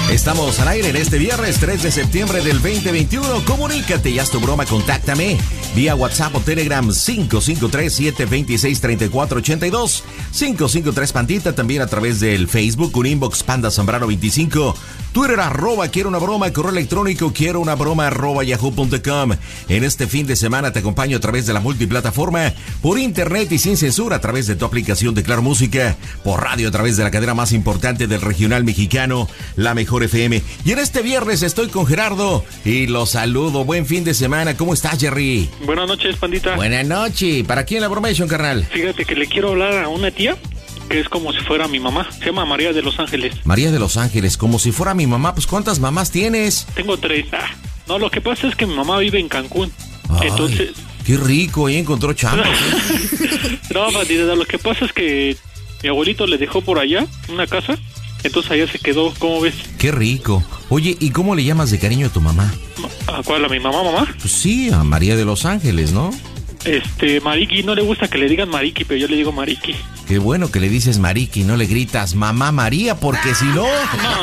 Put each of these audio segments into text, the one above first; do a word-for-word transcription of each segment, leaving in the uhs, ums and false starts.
Estamos al aire en este viernes tres de septiembre del veinte veintiuno. Comunícate y haz tu broma, contáctame vía WhatsApp o Telegram cinco cinco tres, siete dos seis, tres cuatro ocho dos, cinco cinco tres Pandita, también a través del Facebook, un inbox Panda Zambrano veinticinco, Twitter arroba quiero una broma, correo electrónico quiero una broma arroba yahoo punto com. En este fin de semana te acompaño a través de la multiplataforma, por internet y sin censura a través de tu aplicación de Claro Música, por radio a través de la cadena más importante del regional mexicano, La Mejor F M. Y en este viernes estoy con Gerardo y lo saludo. Buen fin de semana. ¿Cómo estás, Jerry? Buenas noches, Pandita. Buenas noches. ¿Para quién la bromation, carnal? Fíjate que le quiero hablar a una tía que es como si fuera mi mamá. Se llama María de Los Ángeles. María de Los Ángeles, como si fuera mi mamá. Pues, ¿cuántas mamás tienes? Tengo tres. Ah, no, lo que pasa es que mi mamá vive en Cancún. Ay, entonces... Qué rico, ahí encontró chamba. No, Pandita, lo que pasa es que mi abuelito le dejó por allá una casa. Entonces allá se quedó, ¿cómo ves? Qué rico. Oye, ¿y cómo le llamas de cariño a tu mamá? ¿A cuál? ¿A mi mamá, mamá? Pues sí, a María de Los Ángeles, ¿no? Este, Mariki, no le gusta que le digan Mariki, pero yo le digo Mariki. Qué bueno que le dices Mariki, no le gritas Mamá María, porque si no... No.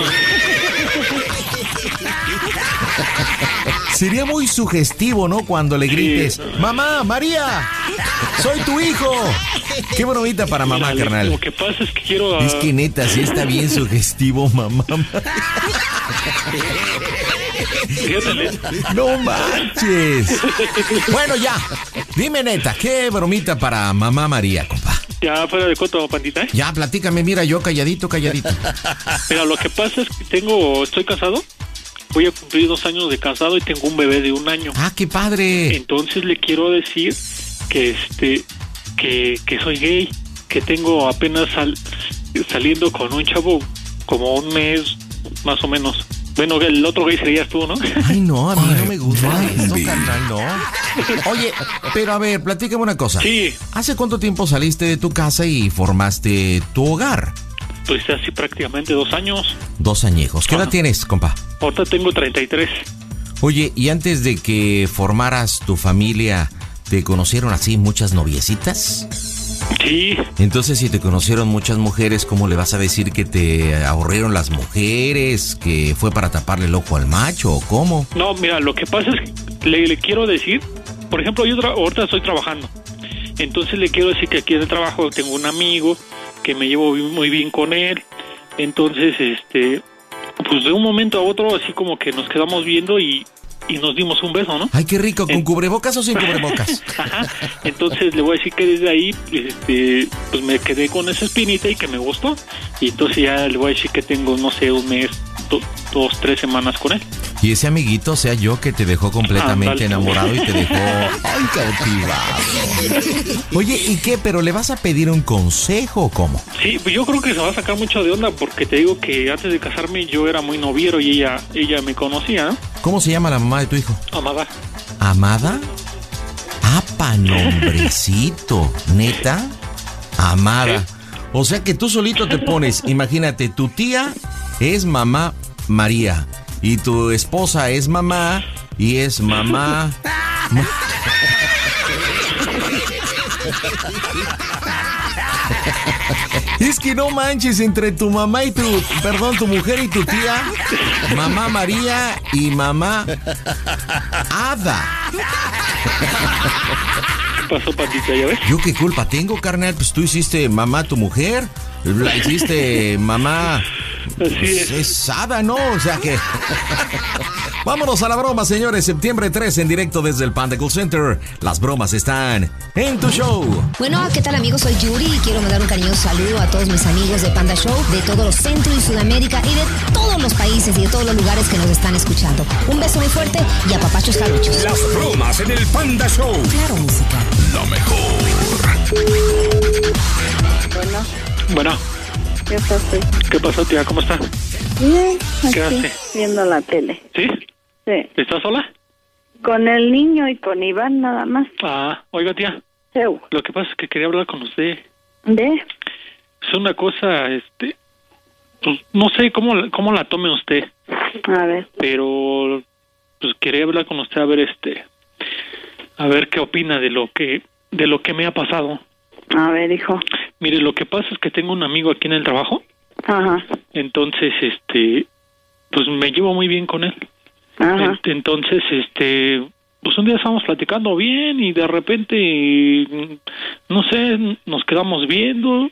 Sería muy sugestivo, ¿no? Cuando le grites, sí. Mamá, María, soy tu hijo. Qué bromita para mamá, Mira, carnal. Lo que pasa es que quiero... A... Es que neta, sí está bien sugestivo, mamá. No manches. Bueno, ya. Dime neta, ¿qué bromita para mamá María, compa? Ya fuera de coto, Pandita, ¿eh? Ya, platícame, mira, yo calladito, calladito. Mira, lo que pasa es que tengo... Estoy casado. Voy a cumplir dos años de casado y tengo un bebé de un año. ¡Ah, qué padre! Entonces le quiero decir que este que, que soy gay, que tengo apenas sal, saliendo con un chavo como un mes más o menos. Bueno, el otro gay serías tú, ¿no? Ay, no, a mí no me gusta esto, carnal, no. Oye, pero a ver, platícame una cosa. Sí. ¿Hace cuánto tiempo saliste de tu casa y formaste tu hogar? Pues así prácticamente dos años. Dos añejos. ¿Qué edad Ajá. tienes, compa? Ahorita tengo treinta y tres. Oye, ¿y antes de que formaras tu familia, te conocieron así muchas noviecitas? Sí. Entonces, si te conocieron muchas mujeres, ¿cómo le vas a decir que te aburrieron las mujeres? ¿Que fue para taparle el ojo al macho o cómo? No, mira, lo que pasa es que le, le quiero decir, por ejemplo, yo tra- ahorita estoy trabajando. Entonces le quiero decir que aquí en el trabajo tengo un amigo que me llevo muy bien con él. Entonces, este, pues de un momento a otro, así como que nos quedamos viendo y, y nos dimos un beso, ¿no? Ay, qué rico, ¿con en... cubrebocas o sin cubrebocas? Ajá. Entonces le voy a decir que desde ahí, este, pues me quedé con esa espinita y que me gustó. Y entonces ya le voy a decir que tengo, no sé, un mes, do, dos, tres semanas con él. Y ese amiguito sea yo que te dejó completamente ah, enamorado y te dejó ay, cautivado. Oye, ¿y qué? ¿Pero le vas a pedir un consejo o cómo? Sí, pues yo creo que se va a sacar mucho de onda porque te digo que antes de casarme yo era muy noviero y ella ella me conocía, ¿no? ¿Cómo se llama la mamá de tu hijo? Amada. ¿Amada? ¡Apa, nombrecito! ¿Neta? Amada. ¿Sí? O sea que tú solito te pones, imagínate, tu tía es mamá María. Y tu esposa es mamá y es mamá. Es que no manches, entre tu mamá y tu, perdón, tu mujer y tu tía, mamá María y mamá Ada. ¿Qué pasó, Pandita? ¿Ya ves? ¿Yo qué culpa tengo, carnal? Pues tú hiciste mamá tu mujer, la hiciste mamá. Así pues es. Es Ada, ¿no? O sea que... Vámonos a la broma, señores. Septiembre tres en directo desde el Panda Call Center. Las bromas están en tu show. Bueno, ¿qué tal, amigos? Soy Yuri y quiero mandar un cariñoso saludo a todos mis amigos de Panda Show, de todos los Centro y Sudamérica y de todos los países y de todos los lugares que nos están escuchando. Un beso muy fuerte y a papachos jarochos. Las bromas en el Panda Show. Claro, música. Lo mejor. Bueno. Bueno. ¿Qué pasó? ¿Qué pasó, tía? ¿Cómo está? Bien, ¿Qué aquí, hace? viendo la tele. ¿Sí? Sí. ¿Estás sola? Con el niño y con Iván nada más. Ah, oiga, tía. Eu. Lo que pasa es que quería hablar con usted. ¿De? Es una cosa, este... Pues no sé cómo, cómo la tome usted. A ver. Pero... Pues quería hablar con usted a ver, este... A ver qué opina de lo que... De lo que me ha pasado. A ver, hijo. Mire, lo que pasa es que tengo un amigo aquí en el trabajo. Ajá. Entonces, este... pues me llevo muy bien con él. Ajá. Entonces, este, pues un día estábamos platicando bien y de repente, no sé, nos quedamos viendo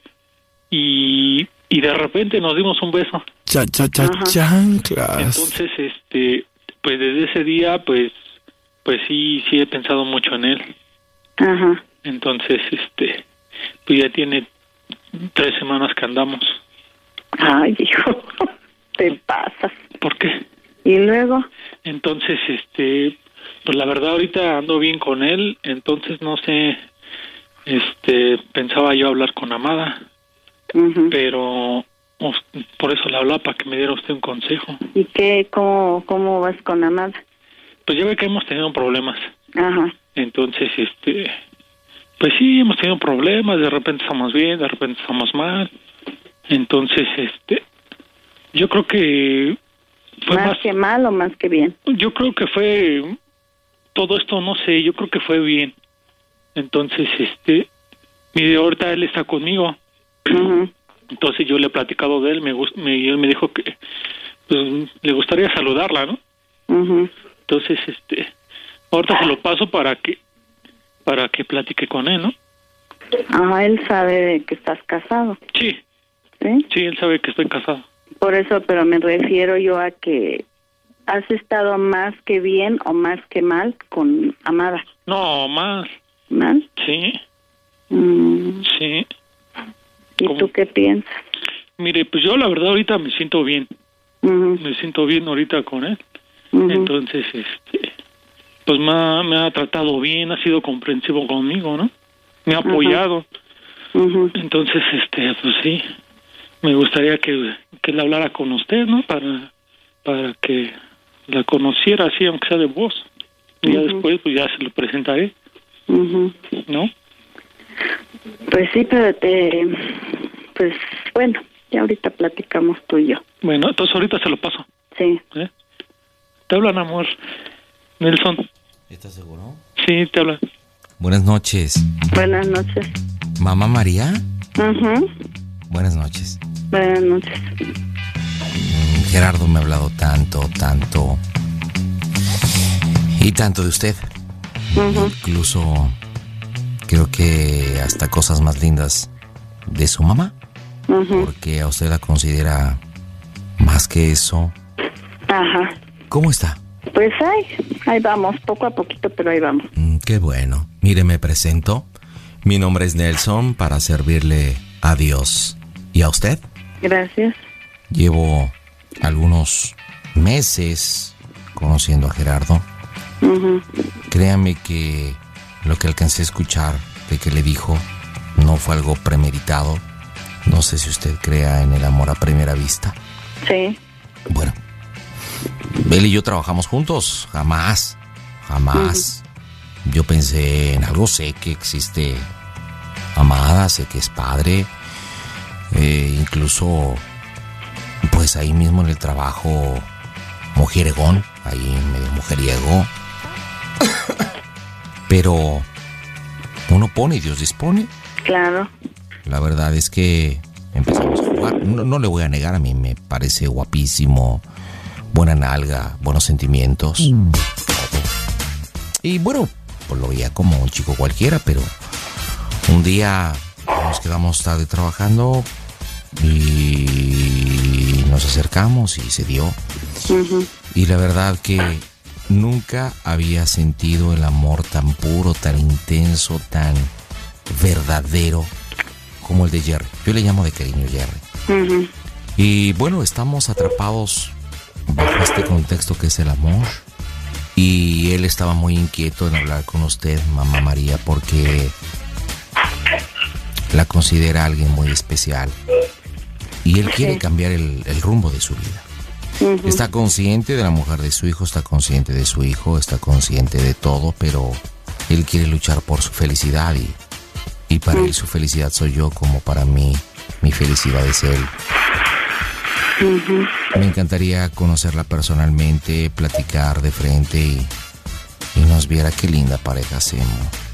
y, y de repente nos dimos un beso. Cha, cha, cha, chanclas. Entonces, este, pues desde ese día, pues, pues sí, sí he pensado mucho en él. Ajá. Entonces, este, pues ya tiene tres semanas que andamos. Ay, hijo, te pasas. ¿Por qué? ¿Y luego? Entonces, este, pues la verdad ahorita ando bien con él, entonces no sé, este, pensaba yo hablar con Amada, Uh-huh. pero os- por eso le hablaba, para que me diera usted un consejo. ¿Y qué, cómo, cómo vas con Amada? Pues ya ve que hemos tenido problemas, Ajá. entonces, este, pues sí, hemos tenido problemas, de repente estamos bien, de repente estamos mal, entonces, este, yo creo que fue ¿Más más, que mal o más que bien? yo creo que fue, todo esto, no sé, yo creo que fue bien, entonces, este, mire, ahorita él está conmigo, Uh-huh. entonces yo le he platicado de él, me, gust- me, y él me dijo que, pues, le gustaría saludarla, ¿no? Uh-huh. Entonces, este, ahorita se lo paso para que, para que platique con él, ¿no? Ajá, él sabe que estás casado, Sí, ¿sí? sí, él sabe que estoy casado. Por eso, pero me refiero yo a que has estado más que bien o más que mal con Amada. No, más, ¿Mal? sí, Mm. sí. ¿Y ¿Cómo? tú qué piensas? Mire, pues yo la verdad ahorita me siento bien, Uh-huh. me siento bien ahorita con él. Uh-huh. Entonces, este, pues me ha, me ha tratado bien, ha sido comprensivo conmigo, ¿no? Me ha Ajá. apoyado. Uh-huh. Entonces, este, pues sí, me gustaría que, que él hablara con usted, ¿no? Para, para que la conociera así, aunque sea de voz. Y ya Ujú. después, pues ya se lo presentaré, Uh-huh. ¿no? Pues sí, pero te... Pues bueno, ya ahorita platicamos tú y yo. Bueno, entonces ahorita se lo paso, Sí. ¿eh? Te hablan, amor. Nelson. ¿Estás seguro? Sí, te hablan. Buenas noches. Buenas noches. ¿Mamá María? Uh-huh. Buenas noches. Buenas noches. Mm, Gerardo me ha hablado tanto, tanto y tanto de usted. Uh-huh. Incluso creo que hasta cosas más lindas de su mamá, Uh-huh. porque a usted la considera más que eso. Ajá. ¿Cómo está? Pues ahí, ahí vamos, poco a poquito, pero ahí vamos. Mm, qué bueno. Mire, me presento. Mi nombre es Nelson, para servirle a Dios y a usted. Gracias. Llevo algunos meses conociendo a Gerardo. Uh-huh. Créame que lo que alcancé a escuchar de que le dijo no fue algo premeditado. No sé si usted crea en el amor a primera vista. Sí. Bueno, él y yo trabajamos juntos. Jamás, jamás. Yo pensé en algo, sé que existe Amada, sé que es padre. Eh, incluso, pues ahí mismo en el trabajo, mujeregón, ahí medio mujeriego. Pero uno pone y Dios dispone. Claro. La verdad es que empezamos a jugar. No, no le voy a negar, a mí me parece guapísimo, buena nalga, buenos sentimientos, todo. Y bueno, pues lo veía como un chico cualquiera, pero un día nos quedamos tarde trabajando y nos acercamos y se dio. Uh-huh. Y la verdad que nunca había sentido el amor tan puro, tan intenso, tan verdadero como el de Jerry. Yo le llamo de cariño Jerry. Uh-huh. Y bueno, estamos atrapados bajo este contexto que es el amor. Y él estaba muy inquieto en hablar con usted, mamá María, porque la considera alguien muy especial. Y él quiere cambiar el, el rumbo de su vida. Uh-huh. Está consciente de la mujer de su hijo, está consciente de su hijo, está consciente de todo, pero él quiere luchar por su felicidad y, y para él su felicidad soy yo, como para mí mi felicidad es él. Uh-huh. Me encantaría conocerla personalmente, platicar de frente y, y nos viera qué linda pareja hacemos.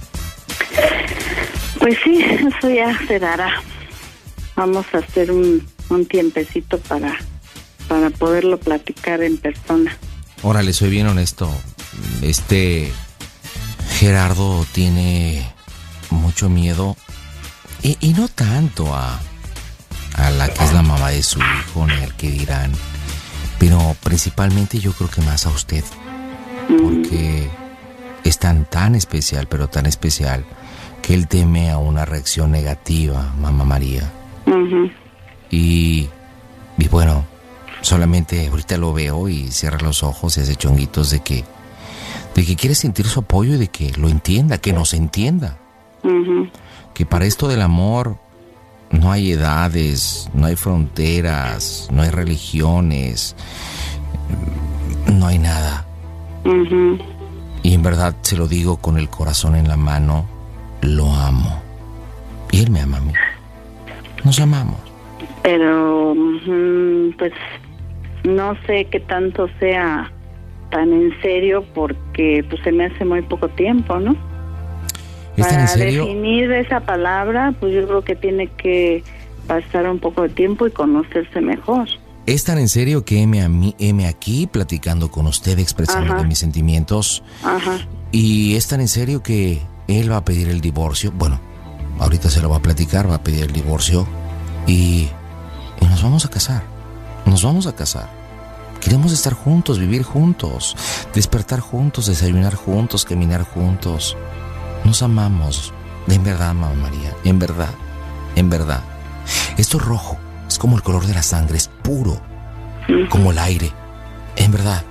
Pues sí, eso ya se dará. Vamos a hacer un, un tiempecito para para poderlo platicar en persona. Órale, soy bien honesto. Este Gerardo tiene mucho miedo y, y no tanto a, a la que es la mamá de su hijo ni al que dirán, pero principalmente yo creo que más a usted, porque es tan tan especial, pero tan especial que él teme a una reacción negativa, mamá María. Uh-huh. Y, y bueno, solamente ahorita lo veo y cierra los ojos y hace chonguitos de que, de que quiere sentir su apoyo y de que lo entienda, que nos entienda. Uh-huh. Que para esto del amor no hay edades, no hay fronteras, no hay religiones, no hay nada. Uh-huh. Y en verdad se lo digo con el corazón en la mano, lo amo. Y él me ama a mí. Nos amamos. Pero, pues, no sé qué tanto sea tan en serio porque pues se me hace muy poco tiempo, ¿no? ¿Es tan en Para serio? definir esa palabra, pues yo creo que tiene que pasar un poco de tiempo y conocerse mejor. Es tan en serio que heme, a mí, heme aquí platicando con usted, expresando Ajá. mis sentimientos. Ajá. Y es tan en serio que él va a pedir el divorcio. Bueno, ahorita se lo va a platicar, va a pedir el divorcio. Y, y nos vamos a casar. Nos vamos a casar. Queremos estar juntos, vivir juntos, despertar juntos, desayunar juntos, caminar juntos. Nos amamos. En verdad, mamá María, en verdad, en verdad. Esto es rojo, es como el color de la sangre, es puro, como el aire. En verdad,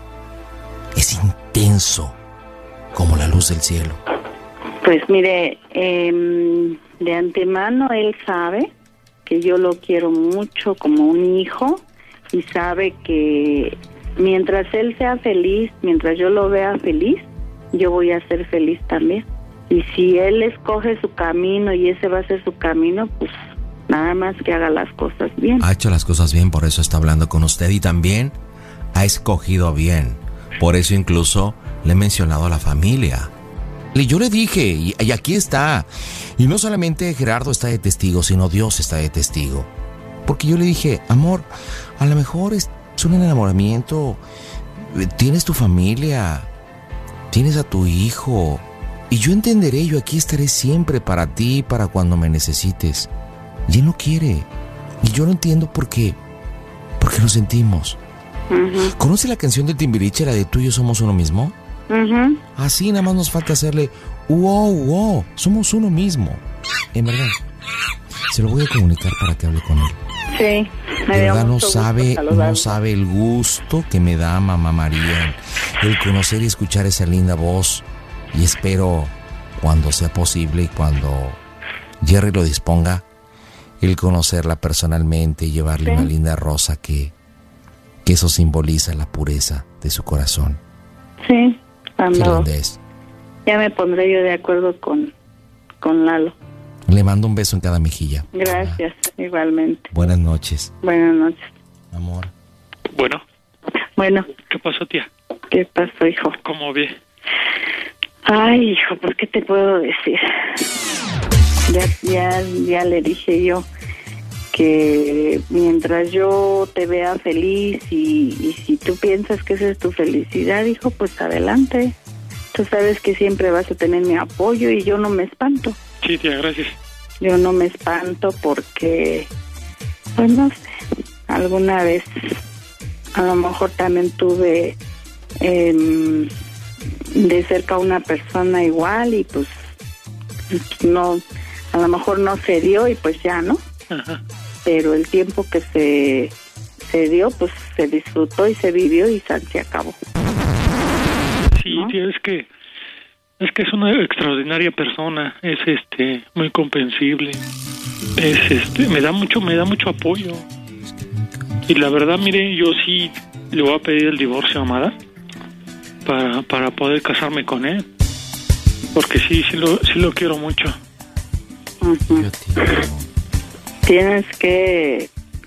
es intenso, como la luz del cielo. Pues mire, eh, de antemano él sabe que yo lo quiero mucho como un hijo y sabe que mientras él sea feliz, mientras yo lo vea feliz, yo voy a ser feliz también. Y si él escoge su camino y ese va a ser su camino, pues nada más que haga las cosas bien. Ha hecho las cosas bien, por eso está hablando con usted y también ha escogido bien. Por eso incluso le he mencionado a la familia. Y yo le dije, y, y aquí está. Y no solamente Gerardo está de testigo, sino Dios está de testigo. Porque yo le dije, amor, a lo mejor es un enamoramiento. Tienes tu familia, tienes a tu hijo. Y yo entenderé, yo aquí estaré siempre para ti, para cuando me necesites. Y él no quiere. Y yo lo entiendo porque, porque lo sentimos. Uh-huh. ¿Conoce la canción de Timbiriche, la de Tú y yo somos uno mismo? Uh-huh. Así nada más nos falta hacerle wow, wow, somos uno mismo. En verdad. Se lo voy a comunicar para que hable con él. Sí, me De dio verdad no mucho gusto sabe, saludarlo. no sabe el gusto que me da mamá María el conocer y escuchar esa linda voz. Y espero, cuando sea posible y cuando Jerry lo disponga, el conocerla personalmente y llevarle ¿Sí? una linda rosa que, que eso simboliza la pureza de su corazón. Sí, Qué cuando linda es. ya me pondré yo de acuerdo con, con Lalo. Le mando un beso en cada mejilla. Gracias, igualmente. Buenas noches, Buenas noches. amor. Bueno, Bueno, ¿qué pasó, tía? ¿qué pasó, hijo? ¿Cómo ve? Ay, hijo, ¿por qué te puedo decir? Ya, ya, ya le dije yo que mientras yo te vea feliz y, y si tú piensas que esa es tu felicidad, hijo, pues adelante. Tú sabes que siempre vas a tener mi apoyo y yo no me espanto. Sí, tía, gracias. Yo no me espanto porque, pues no sé, alguna vez a lo mejor también tuve eh, de cerca a una persona igual y pues no, a lo mejor no se dio y pues ya, ¿no? Ajá. Pero el tiempo que se, se dio, pues se disfrutó y se vivió y se, se acabó. Sí, ¿No? tía, es que es que es una extraordinaria persona, es este muy comprensible. Es este me da mucho me da mucho apoyo. Y la verdad, mire, yo sí le voy a pedir el divorcio a Amada para para poder casarme con él. Porque sí sí lo sí lo quiero mucho. Ujú. Yo te amo. Tienes que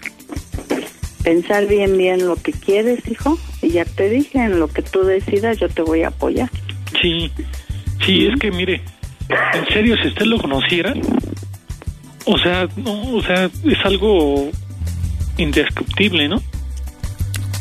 pensar bien bien lo que quieres, hijo, y ya te dije, en lo que tú decidas yo te voy a apoyar. Sí. Sí, es que mire, en serio, si usted lo conociera, o sea, no, o sea, es algo indescriptible, ¿no?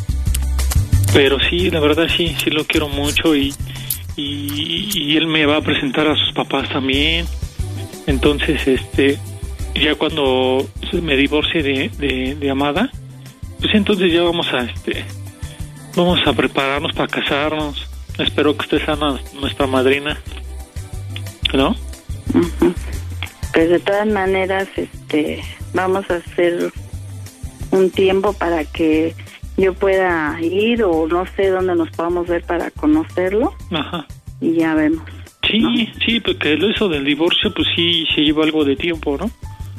pero sí, la verdad sí, sí lo quiero mucho y, y, y él me va a presentar a sus papás también. Entonces, este, ya cuando me divorcie de, de, de Amada, pues entonces ya vamos a, este, vamos a prepararnos para casarnos. Espero que esté sana nuestra madrina, ¿no? Uh-huh. Pues de todas maneras, este, vamos a hacer un tiempo para que yo pueda ir, o no sé dónde nos podamos ver para conocerlo. Ajá. Y ya vemos. Sí, ¿no? sí, porque eso del divorcio, pues sí, se lleva algo de tiempo, ¿no?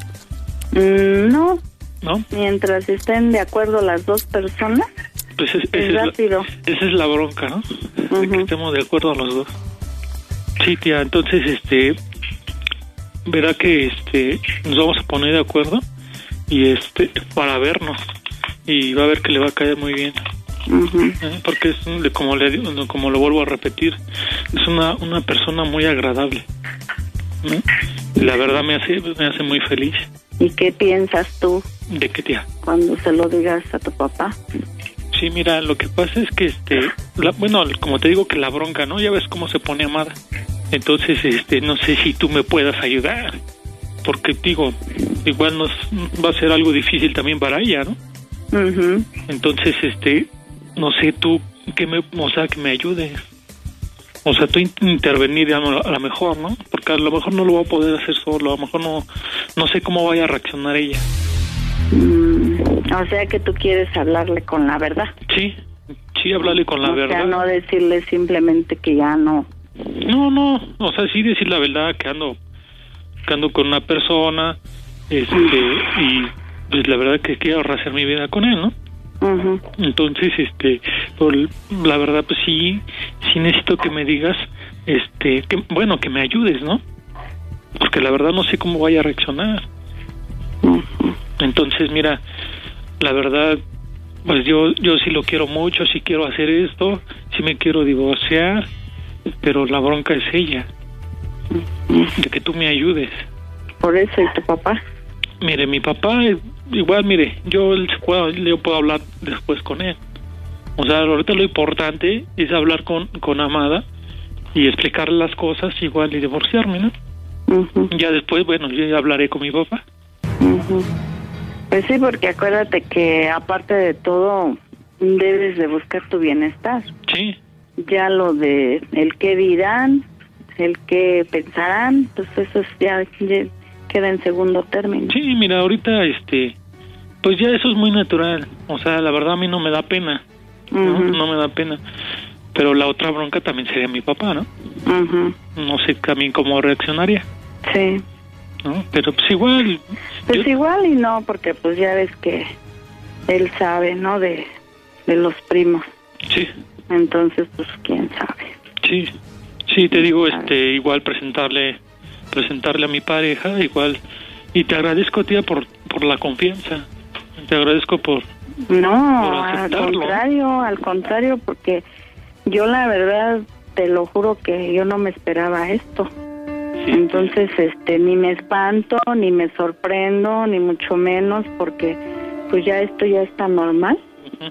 Mm, no. ¿No? Mientras estén de acuerdo las dos personas, pues es, es rápido. Es la, esa es la bronca, ¿no? Uh-huh. De que estemos de acuerdo los dos. Sí, tía, entonces, este, verá que, este, nos vamos a poner de acuerdo y, este, para vernos, y va a ver que le va a caer muy bien. Uh-huh. ¿Eh? Porque es, como le digo, como lo vuelvo a repetir, es una una persona muy agradable, ¿no? La verdad me hace me hace muy feliz. ¿Y qué piensas tú? ¿De qué, tía? Cuando se lo digas a tu papá. Sí, mira, lo que pasa es que, este, la, bueno, como te digo, que la bronca, ¿no? Ya ves cómo se pone Amada. Entonces, este, no sé si tú me puedas ayudar, porque digo, igual nos va a ser algo difícil también para ella, ¿no? Uh-huh. Entonces, este, no sé tú que me, o sea, que me ayudes. O sea, tú intervenir a lo mejor, ¿no? Porque a lo mejor no lo voy a poder hacer solo, a lo mejor no, no sé cómo vaya a reaccionar ella. Mm, o sea que tú quieres hablarle con la verdad. Sí, sí, hablarle con la o verdad. O sea, no decirle simplemente que ya no. No, no, o sea, sí decir la verdad, que ando, que ando con una persona, este, y pues la verdad que quiero rehacer mi vida con él, ¿no? Uh-huh. Entonces, este, por, la verdad, pues sí, sí necesito que me digas, este, que, bueno, que me ayudes, ¿no? Porque la verdad no sé cómo vaya a reaccionar. Uh-huh. Entonces, mira, la verdad, pues yo, yo sí lo quiero mucho, sí quiero hacer esto, sí me quiero divorciar, pero la bronca es ella, uh-huh. de que tú me ayudes. Por eso, ¿y tu papá? Mire, mi papá, igual, mire, yo, yo puedo hablar después con él. O sea, ahorita lo importante es hablar con, con Amada y explicarle las cosas igual y divorciarme, ¿no? Uh-huh. Ya después, bueno, yo ya hablaré con mi papá. Uh-huh. Pues sí, porque acuérdate que aparte de todo, debes de buscar tu bienestar. Sí. Ya lo de el qué dirán, el qué pensarán, pues eso es ya... ya queda en segundo término. Sí, mira, ahorita, este, pues ya eso es muy natural. O sea, la verdad a mí no me da pena, ¿no? Uh-huh. No me da pena. Pero la otra bronca también sería mi papá, ¿no? Uh-huh. No sé también cómo reaccionaría. Sí. ¿No? Pero pues igual. Pues yo... igual y no, porque pues ya ves que él sabe, ¿no? De, de los primos. Sí. Entonces, pues quién sabe. Sí, sí, te digo, este, igual presentarle... presentarle a mi pareja, igual, y te agradezco, tía, por por la confianza, te agradezco por no, por al contrario, al contrario, porque yo la verdad, te lo juro que yo no me esperaba esto, sí. Entonces, este, ni me espanto, ni me sorprendo, ni mucho menos, porque pues ya esto ya está normal, uh-huh.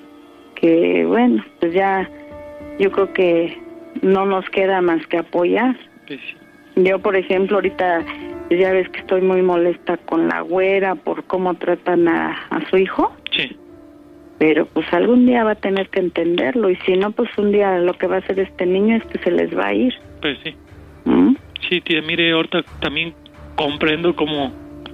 Que bueno, pues ya, yo creo que no nos queda más que apoyar. Sí, sí. Yo, por ejemplo, ahorita ya ves que estoy muy molesta con la güera por cómo tratan a, a su hijo. Sí. Pero pues algún día va a tener que entenderlo, y si no, pues un día lo que va a hacer este niño es que se les va a ir. Pues sí. ¿Mm? Sí, tía, mire, ahorita también comprendo cómo,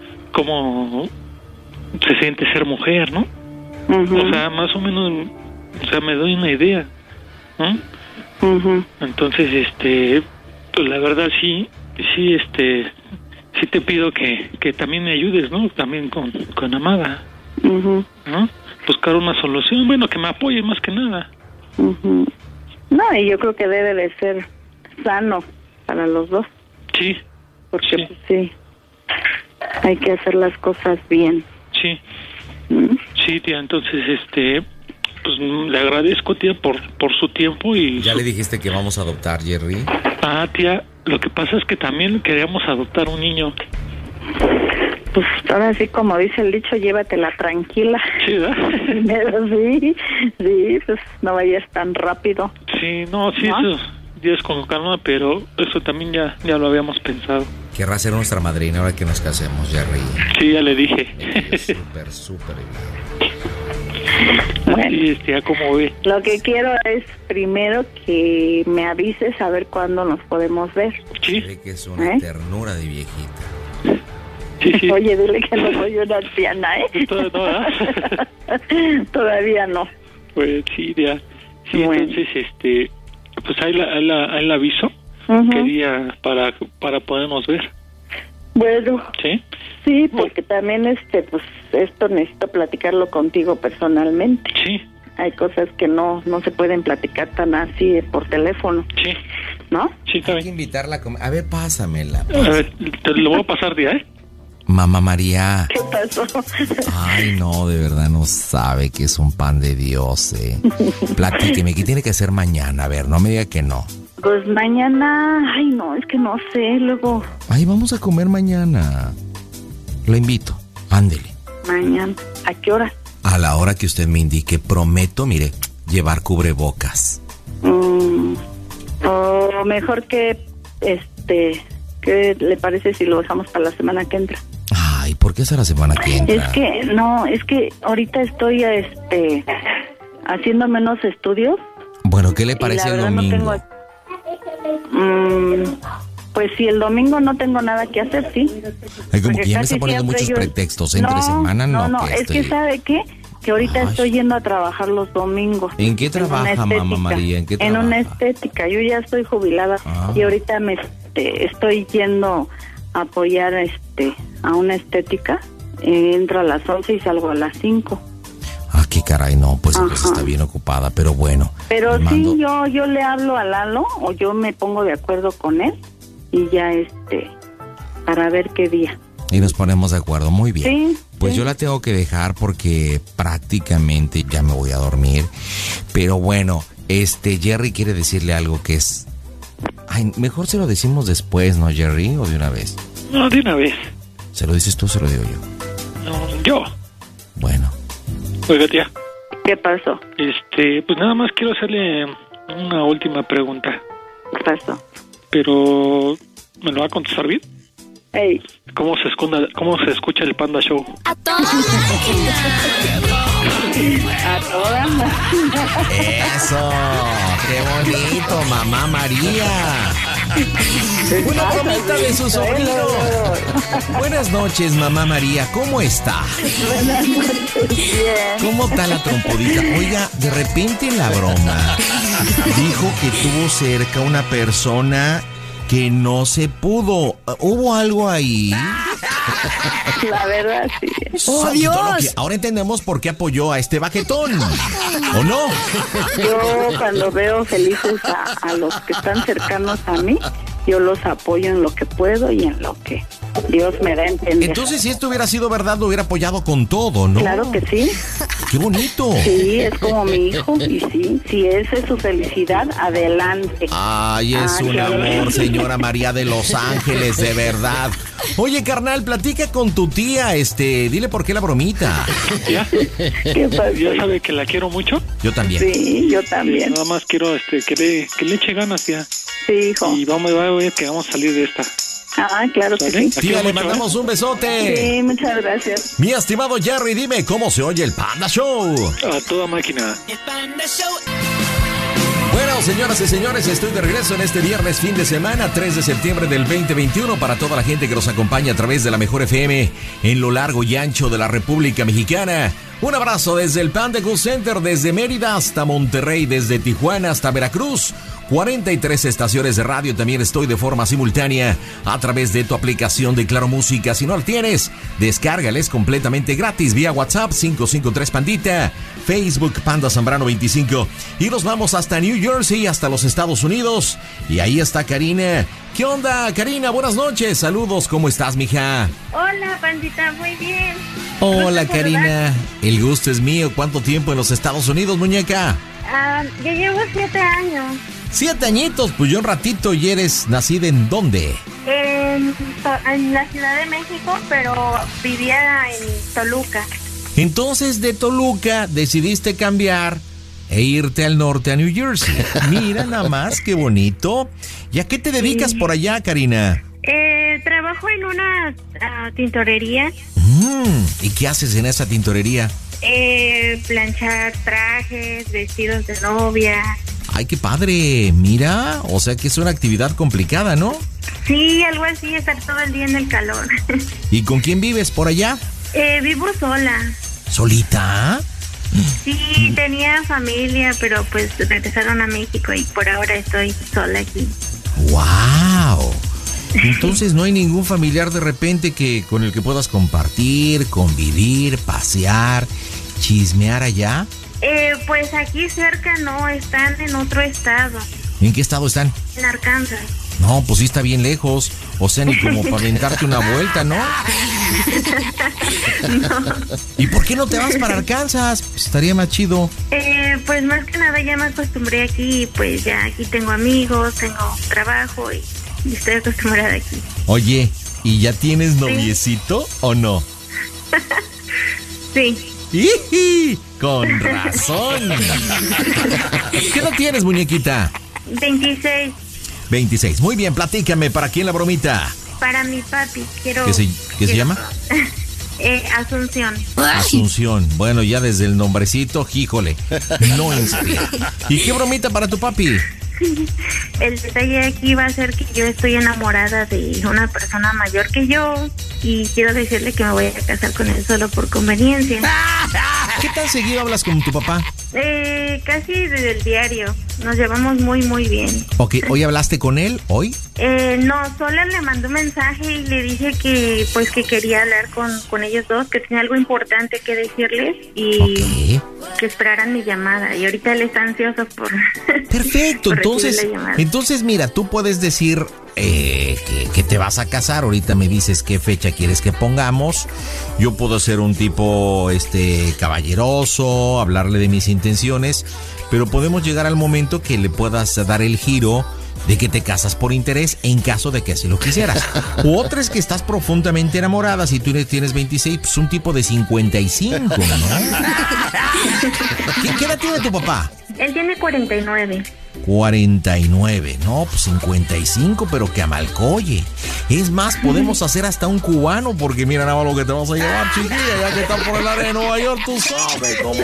cómo se siente ser mujer, ¿no? Uh-huh. O sea, más o menos, o sea, me doy una idea, ¿no? Uh-huh. Entonces, este... pues la verdad sí, sí, este, sí te pido que, que también me ayudes, ¿no? También con, con Amada, uh-huh. ¿no? Buscar una solución, bueno, que me apoye más que nada. Uh-huh. No, y yo creo que debe de ser sano para los dos. Sí. Porque sí, pues, sí hay que hacer las cosas bien. Sí. ¿Mm? Sí, tía, entonces, este... pues le agradezco, tía, por por su tiempo y... ¿Ya su... le dijiste que vamos a adoptar, Jerry? Ah, tía, lo que pasa es que también queríamos adoptar un niño. Pues ahora sí, como dice el dicho, llévatela tranquila. Sí, ¿verdad? Pero sí, sí, pues no vayas tan rápido. Sí, no, sí, ¿no? Eso días con calma, pero eso también ya, ya lo habíamos pensado. Querrá ser nuestra madrina ahora que nos casemos, Jerry. Sí, ya le dije. Súper, súper bien. Bueno, Sí, este, ya como ve. lo que quiero es primero que me avises a ver cuándo nos podemos ver. Sí, Sé que es una ¿Eh? ternura de viejita. sí, sí. Oye, dile que no soy una anciana, ¿eh? Todavía no, ¿verdad? Todavía no. Pues sí, ya. Sí, Bueno. entonces, este, pues ahí la, ahí la, ahí la aviso. Ujú. ¿Qué día para, para podernos ver? Bueno, ¿Sí? sí, porque también, este, pues, esto necesito platicarlo contigo personalmente. Sí, Hay cosas que no, no se pueden platicar tan así por teléfono, sí, ¿no? sí, está Hay que bien. invitarla a comer. A ver, pásamela. A ver, te lo voy a pasar día, ¿eh? Mamá María. ¿Qué pasó? Ay, no, de verdad no sabe que es un pan de Dios, eh. Platíqueme, ¿qué tiene que hacer mañana? A ver, no me diga que no. Pues mañana, ay no, es que no sé, luego Ay, vamos a comer mañana. Lo invito, ándele. mañana, ¿a qué hora? A la hora que usted me indique, prometo, mire, llevar cubrebocas. Mm, o mejor que, este, ¿qué le parece si lo dejamos para la semana que entra? Ay, ¿por qué será la semana que entra? Es que, no, es que ahorita estoy, este, haciendo menos estudios. Bueno, ¿qué le y la parece el verdad no domingo? tengo- Mm, pues si el domingo no tengo nada que hacer, sí. Ay, como Porque que ya me casi está poniendo siempre muchos yo- pretextos. Entre semana no. No, no, que es estoy- que ¿sabe qué? Que ahorita Ay. estoy yendo a trabajar los domingos. ¿En qué una trabaja, mamá estética. María? ¿En qué En una trabaja? estética. Yo ya estoy jubilada Ah. y ahorita me este, estoy yendo a apoyar este a una estética. Eh, entro a las once y salgo a las cinco. Ah, qué caray, no, pues entonces Ajá. está bien ocupada, pero bueno. Pero le mando- sí, yo yo le hablo a Lalo o yo me pongo de acuerdo con él y ya este para ver qué día. Y nos ponemos de acuerdo, muy bien. Sí, Pues sí. yo la tengo que dejar porque prácticamente ya me voy a dormir. Pero bueno, este Jerry quiere decirle algo que es... Ay, mejor se lo decimos después, ¿no, Jerry? ¿O de una vez? No, de una vez. ¿Se lo dices tú o se lo digo yo? No, yo. Bueno, Oiga, tía. ¿Qué pasó? Este, pues nada más quiero hacerle una última pregunta. ¿Qué pasó? Pero, ¿me lo va a contestar bien? Ey, ¿Cómo se, esconda, cómo se escucha el Panda Show? A toda a todas. eso, qué bonito, mamá María. Una bromita de su sobrino. Buenas noches, mamá María, ¿cómo está? Bien. ¿Cómo está la trompudita? Oiga, de repente en la broma dijo que tuvo cerca una persona que no se pudo. ¿Hubo algo ahí? La verdad, sí. ¡Oh, Santo Dios! Loki, ahora entendemos por qué apoyó a este baquetón. ¿O no? Yo cuando veo felices a, a los que están cercanos a mí, yo los apoyo en lo que puedo y en lo que Dios me da a entender. Entonces, si esto hubiera sido verdad, lo hubiera apoyado con todo, ¿no? Claro que sí. ¡Qué bonito! Sí, es como mi hijo y sí, si esa es su felicidad, adelante. Ay, es Ay, un qué amor, bueno. señora María de Los Ángeles, de verdad. Oye, carnal, platica con tu tía, este, dile por qué la bromita. ¿Ya? ¿Qué pasó? ¿Ya sabe que la quiero mucho? Yo también. Sí, yo Sí, también. nada más quiero este, que, le, que le eche ganas, tía. Sí, hijo. Y vamos, vamos, que vamos a salir de esta. Ah, claro que ¿Sale? sí. Tía, le mucho, mandamos un besote. Sí, muchas gracias. Mi estimado Jerry, dime cómo se oye el Panda Show. A toda máquina. Bueno, señoras y señores, estoy de regreso en este viernes fin de semana, tres de septiembre del veinte veintiuno, para toda la gente que nos acompaña a través de la Mejor F M en lo largo y ancho de la República Mexicana. Un abrazo desde el Panda Cool Center, desde Mérida hasta Monterrey, desde Tijuana hasta Veracruz. cuarenta y tres estaciones de radio, también estoy de forma simultánea a través de tu aplicación de Claro Música. Si no la tienes, descárgala, es completamente gratis vía WhatsApp cinco cinco tres Pandita, Facebook Panda Zambrano veinticinco, y nos vamos hasta New Jersey, hasta los Estados Unidos, y ahí está Karina. ¿Qué onda, Karina? Buenas noches, saludos, ¿cómo estás, mija? Hola, Pandita, muy bien. Hola, Gusto Karina, el gusto es mío. ¿Cuánto tiempo en los Estados Unidos, muñeca? Ah, yo llevo siete años Siete añitos, pues yo un ratito. ¿Y eres nacida en dónde? en en, en la Ciudad de México, pero vivía en Toluca. Entonces de Toluca decidiste cambiar e irte al norte a New Jersey. Mira nada más, qué bonito. ¿Y a qué te dedicas por allá, Karina? Eh, trabajo en una uh, tintorería. Mm, ¿y qué haces en esa tintorería? Eh, planchar trajes, vestidos de novia. Ay, qué padre, mira, o sea que es una actividad complicada, ¿no? Sí, algo así, estar todo el día en el calor. ¿Y con quién vives por allá? Eh, vivo sola. ¿Solita? Sí, tenía familia, pero pues regresaron a México y por ahora estoy sola aquí. ¡Wow! Entonces no hay ningún familiar de repente que con el que puedas compartir, convivir, pasear, chismear allá. Eh, pues aquí cerca no, están en otro estado. ¿En qué estado están? En Arkansas. No, pues sí está bien lejos. O sea, ni como para aventarte una vuelta, ¿no? No. ¿Y por qué no te vas para Arkansas? Pues estaría más chido. Eh, pues más que nada ya me acostumbré aquí, pues ya aquí tengo amigos, tengo trabajo y, y estoy acostumbrada aquí. Oye, ¿y ya tienes noviecito sí. o no? Sí. ¡Iji! Con razón. ¿Qué edad tienes, muñequita? veintiséis. veintiséis. Muy bien, platícame, ¿para quién la bromita? Para mi papi, quiero... ¿Qué se, qué quiero, se llama? eh, Asunción. Asunción. Bueno, ya desde el nombrecito, híjole, no inspira. ¿Y qué bromita para tu papi? El detalle aquí va a ser que yo estoy enamorada de una persona mayor que yo y quiero decirle que me voy a casar con él solo por conveniencia. ¿Qué tan seguido hablas con tu papá? Eh, casi desde el diario. Nos llevamos muy, muy bien. Ok, ¿hoy hablaste con él? ¿Hoy? Eh, no, solo le mandé un mensaje y le dije que pues que quería hablar con, con ellos dos, que tenía algo importante que decirles y okay. que esperaran mi llamada. Y ahorita él está ansioso por... Perfecto, por entonces, entonces mira, tú puedes decir eh, que, que te vas a casar. Ahorita me dices qué fecha quieres que pongamos. Yo puedo ser un tipo este caballeroso, hablarle de mis intenciones, pero podemos llegar al momento que le puedas dar el giro de que te casas por interés en caso de que así lo quisieras. O otra es que estás profundamente enamorada. Si tú tienes veintiséis, pues un tipo de cincuenta y cinco, ¿no? ¿Qué, ¿Qué edad tiene tu papá? Él tiene cuarenta y nueve. cuarenta y nueve, no, pues cincuenta y cinco, pero que amalcoye. Es más, podemos hacer hasta un cubano, porque mira nada más lo que te vas a llevar, chiquilla, ya que estás por el área de Nueva York, tú sabes cómo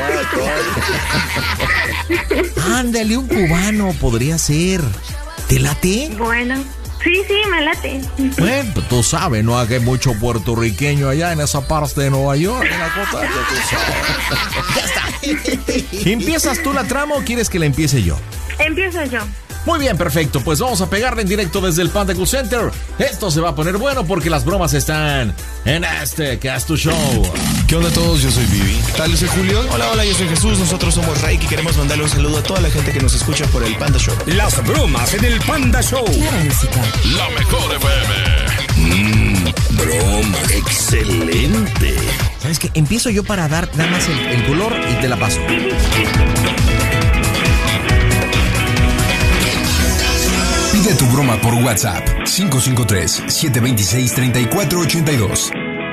es esto. Ándale, un cubano podría ser. ¿Te late? Bueno, sí, sí, me late. Bueno, pues tú sabes, ¿no? Que hay mucho puertorriqueño allá en esa parte de Nueva York, en la costa de tú sabes. Ya está. ¿Empiezas tú la trama o quieres que la empiece yo? Empiezo yo. Muy bien, perfecto. Pues vamos a pegarle en directo desde el Panda Cool Center. Esto se va a poner bueno porque las bromas están en este que es tu show. ¿Qué onda a todos? Yo soy Vivi. ¿Tal? Yo soy Julio. Hola, hola, yo soy Jesús. Nosotros somos Reiki y queremos mandarle un saludo a toda la gente que nos escucha por el Panda Show. Las bromas en el Panda Show. Claro, música. La mejor F M. Mmm, broma. Excelente. ¿Sabes qué? Empiezo yo para dar nada más el, el color y te la paso. Pide tu broma por WhatsApp cinco cinco tres, siete dos seis, tres cuatro ocho dos.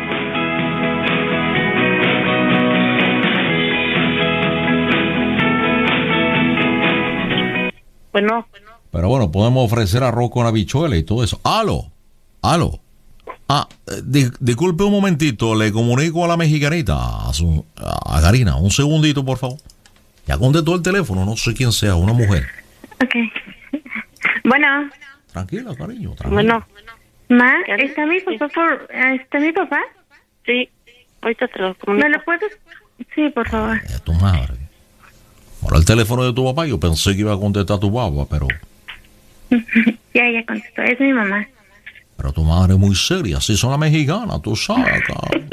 Bueno. Pero bueno, podemos ofrecer arroz con habichuela y todo eso. ¡Aló! ¡Aló! Ah, di- disculpe un momentito, le comunico a la mexicanita, a, su, a Karina, un segundito, por favor. Ya contestó el teléfono, no sé quién sea, una mujer. Ok. Bueno. Tranquila, cariño, tranquila. Bueno. Ma, ¿está mi papá por... ¿Está mi papá? Sí. Ahorita te lo comunico. ¿Me lo puedes...? Sí, por favor. Eh, tu madre. Ahora el teléfono de tu papá, yo pensé que iba a contestar tu papá, pero... Ya, ya contestó. Es mi mamá. Pero tu madre es muy seria, así son las mexicanas, tú sabes, cabrón.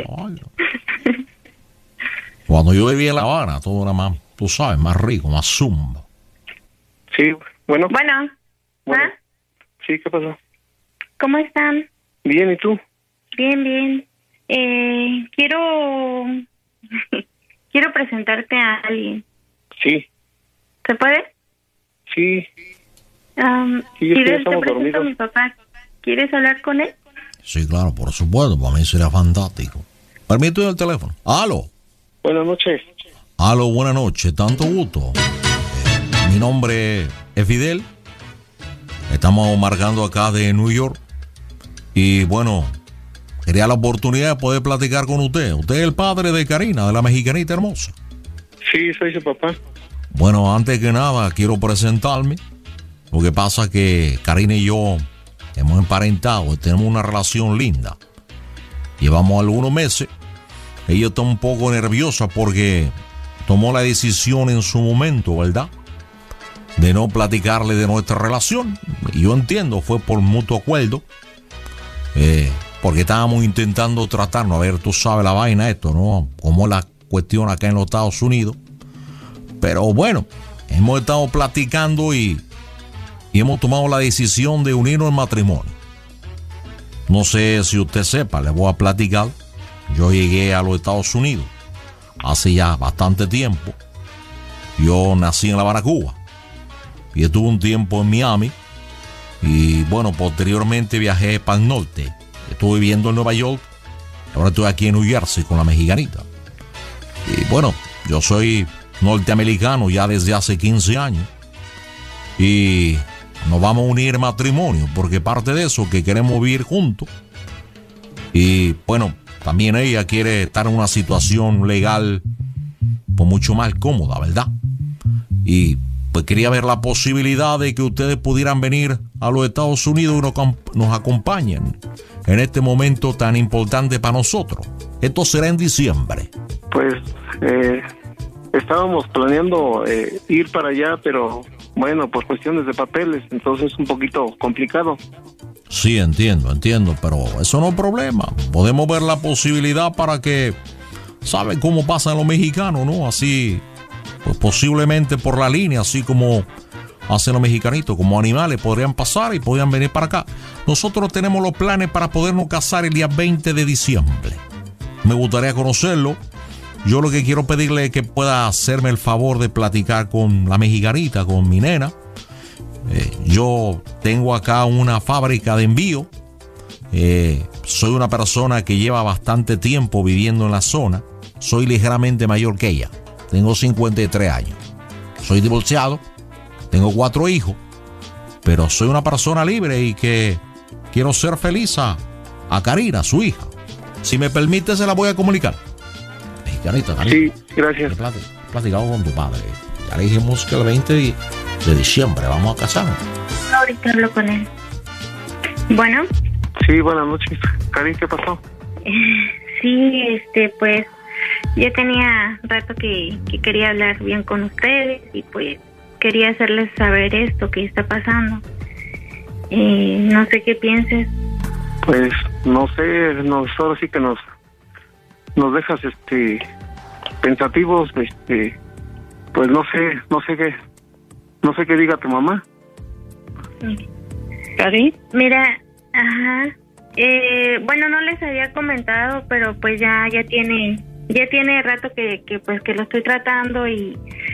Cuando yo vivía en La Habana, todo era más, tú sabes, más rico, más zumba. Sí, bueno. Bueno. Bueno. ¿Ah? Sí, ¿qué pasó? ¿Cómo están? Bien, ¿y tú? Bien, bien. Eh, quiero... quiero presentarte a alguien. Sí, ¿Se puede? sí. Um, Sí, es que ya ¿quieres, te estamos presento a dormidos. mi papá. ¿Quieres hablar con él? Sí, claro, por supuesto, para mí sería fantástico. Permíteme el teléfono. ¡Aló! Buenas noches. ¡Aló, buenas noches! Tanto gusto. Eh, mi nombre es Fidel. Estamos marcando acá de New York. Y bueno, quería la oportunidad de poder platicar con usted. Usted es el padre de Karina, de la mexicanita hermosa. Sí, soy su papá. Bueno, antes que nada, quiero presentarme. Lo que pasa es que Karina y yo hemos emparentado, tenemos una relación linda. Llevamos algunos meses. Ella está un poco nerviosa porque tomó la decisión en su momento, ¿verdad?, de no platicarle de nuestra relación. Y yo entiendo, fue por mutuo acuerdo. Eh, porque estábamos intentando tratarnos. A ver, tú sabes la vaina esto, ¿no? Como la cuestión acá en los Estados Unidos. Pero bueno, hemos estado platicando y, y hemos tomado la decisión de unirnos en matrimonio. No sé si usted sepa, le voy a platicar. Yo llegué a los Estados Unidos hace ya bastante tiempo. Yo nací en La Habana, Cuba. Y estuve un tiempo en Miami. Y bueno, posteriormente viajé para el norte. Estuve viviendo en Nueva York. Ahora estoy aquí en New Jersey con la mexicanita. Y bueno, yo soy norteamericano ya desde hace quince años. Y nos vamos a unir en matrimonio. Porque parte de eso, que queremos vivir juntos. Y bueno, también ella quiere estar en una situación legal pues mucho más cómoda, ¿verdad? Y pues quería ver la posibilidad de que ustedes pudieran venir a los Estados Unidos y nos, nos acompañen en este momento tan importante para nosotros. Esto será en diciembre. Pues eh, estábamos planeando eh, ir para allá, pero bueno, por cuestiones de papeles, entonces es un poquito complicado. Sí, entiendo, entiendo, pero eso no es problema. Podemos ver la posibilidad para que, ¿saben cómo pasan los mexicanos, no? Así, pues posiblemente por la línea, así como hacen los mexicanitos, como animales, podrían pasar y podrían venir para acá. Nosotros tenemos los planes para podernos casar el día veinte de diciembre. Me gustaría conocerlo. Yo lo que quiero pedirle es que pueda hacerme el favor de platicar con la mexicanita, con mi nena. Eh, yo tengo acá una fábrica de envío. Eh, soy una persona que lleva bastante tiempo viviendo en la zona. Soy ligeramente mayor que ella. Tengo cincuenta y tres años. Soy divorciado. Tengo cuatro hijos. Pero soy una persona libre y que quiero ser feliz a, a Karina, su hija. Si me permite, se la voy a comunicar. Mexicanita, Karina. Sí, gracias. He platicado con tu padre. Ya le dijimos que el veinte de diciembre vamos a casarnos. Ahorita hablo con él. Bueno. Sí, buenas noches. Karin, ¿qué pasó? Sí, este, pues yo tenía rato que, que quería hablar bien con ustedes y pues quería hacerles saber esto que está pasando. Eh, no sé qué pienses. Pues no sé, nos, ahora sí que nos nos dejas este pensativos, este pues no sé, no sé qué no sé qué diga tu mamá. ¿Cari? Mira, ajá. Eh, bueno, no les había comentado, pero pues ya ya tiene ya tiene rato que, que pues que lo estoy tratando y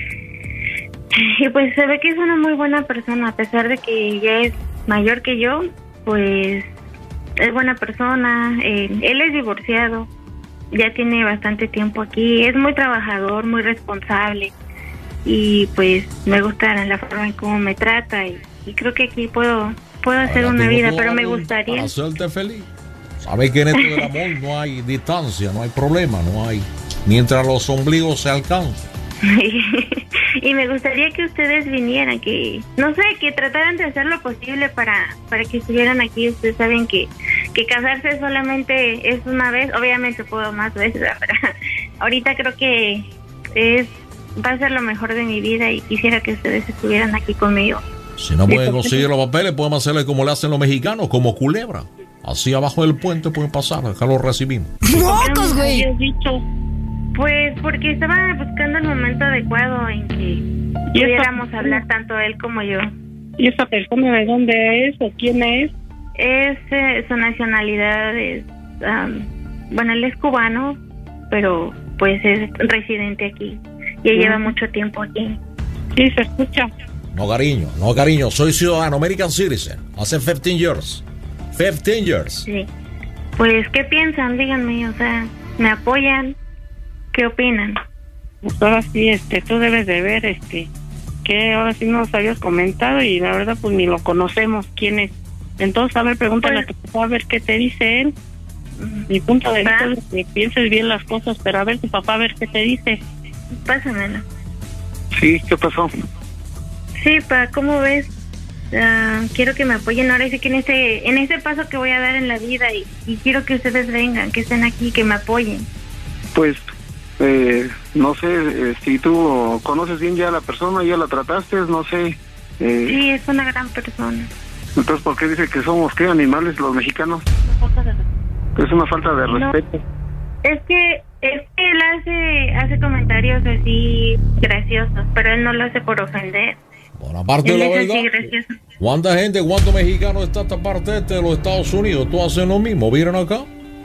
y pues se ve que es una muy buena persona, a pesar de que ya es mayor que yo, pues es buena persona. Eh, él es divorciado, ya tiene bastante tiempo aquí, es muy trabajador, muy responsable y pues me gusta la forma en cómo me trata y, y creo que aquí puedo puedo hacer una vida, pero me gustaría para hacerte feliz. Sabes que en esto del amor no hay distancia, no hay problema, no hay, mientras los ombligos se alcanzan. Y me gustaría que ustedes vinieran, que no sé, que trataran de hacer lo posible para para que estuvieran aquí. Ustedes saben que que casarse solamente es una vez, obviamente puedo más veces, pero ahorita creo que es va a ser lo mejor de mi vida y quisiera que ustedes estuvieran aquí conmigo. Si no pueden conseguir los papeles, podemos hacerle como le hacen los mexicanos, como culebra. Así abajo del puente pueden pasar, acá los recibimos. ¡Locos, güey! Pues porque estaba buscando el momento adecuado en que pudiéramos hablar tanto él como yo. ¿Y esa persona de dónde es o quién es? Es, eh, su nacionalidad es, um, bueno, él es cubano, pero pues es residente aquí. Ya mm. lleva mucho tiempo aquí. Sí, se escucha. No, cariño, no, cariño, soy ciudadano, American citizen, hace fifteen years. fifteen years. Sí. pues, ¿qué piensan? Díganme, o sea, ¿me apoyan? ¿Qué opinan? Pues ahora sí, este, tú debes de ver, este, que ahora sí nos habías comentado y la verdad pues ni lo conocemos quién es. Entonces, a ver, pregúntale a tu papá a ver qué te dice él. Mi punto de vista es que pienses bien las cosas, pero a ver tu papá a ver qué te dice. Pásamelo. Sí, ¿qué pasó? Sí, pa, ¿cómo ves? Uh, quiero que me apoyen ahora sí que en este, en este paso que voy a dar en la vida y, y quiero que ustedes vengan, que estén aquí, que me apoyen. Pues, eh, no sé, eh, si tú conoces bien ya a la persona, ya la trataste, no sé. Eh, sí, es una gran persona. Entonces, ¿por qué dice que somos, qué, animales los mexicanos? Es una falta de no, respeto. Es que, es que él hace, hace comentarios así graciosos, pero él no lo hace por ofender. Por aparte de la verdad, ¿cuánta gente, cuántos mexicanos está esta parte este de los Estados Unidos? Tú haces lo mismo, ¿vieron acá?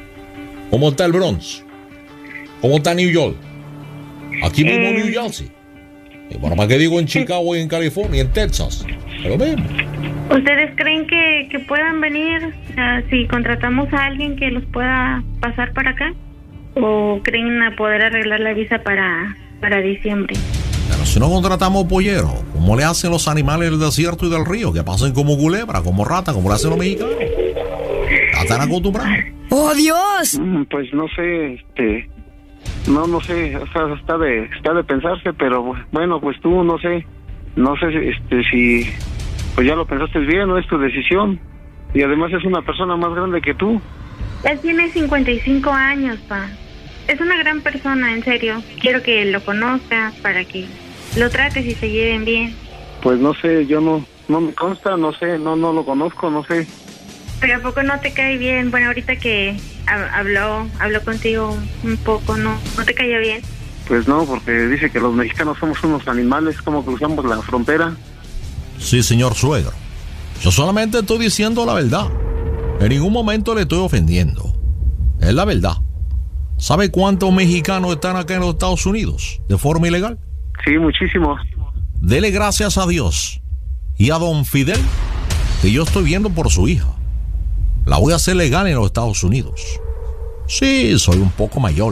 ¿Cómo está el Bronx? ¿Cómo está New York? Aquí mismo en eh, New Jersey. Y bueno, ¿para qué digo en Chicago y en California, en Texas? Es lo mismo. ¿Ustedes creen que, que puedan venir uh, si contratamos a alguien que los pueda pasar para acá? ¿O creen a poder arreglar la visa para, para diciembre? Pero si no contratamos polleros, ¿cómo le hacen los animales del desierto y del río? Que pasen como culebra, como rata, como le hacen los mexicanos. Ya están acostumbrados. ¡Oh, Dios! Pues no sé, este... No, no sé, o sea, está de, está de pensarse, pero bueno, pues tú, no sé, no sé este, si, pues ya lo pensaste bien, no es tu decisión, y además es una persona más grande que tú. Él tiene cincuenta y cinco años, pa. Es una gran persona, en serio. Quiero que lo conozcas para que lo trates y se lleven bien. Pues no sé, yo no, no me consta, no sé, no, no lo conozco, no sé. Pero ¿a poco no te cae bien? Bueno, ahorita que habló, habló contigo un poco, ¿no? ¿No te caía bien? Pues no, porque dice que los mexicanos somos unos animales, como cruzamos la frontera. Sí, señor suegro. Yo solamente estoy diciendo la verdad. En ningún momento le estoy ofendiendo. Es la verdad. ¿Sabe cuántos mexicanos están acá en los Estados Unidos de forma ilegal? Sí, muchísimos. Dele gracias a Dios y a don Fidel que yo estoy viendo por su hija. La voy a hacer legal en los Estados Unidos. Sí, soy un poco mayor.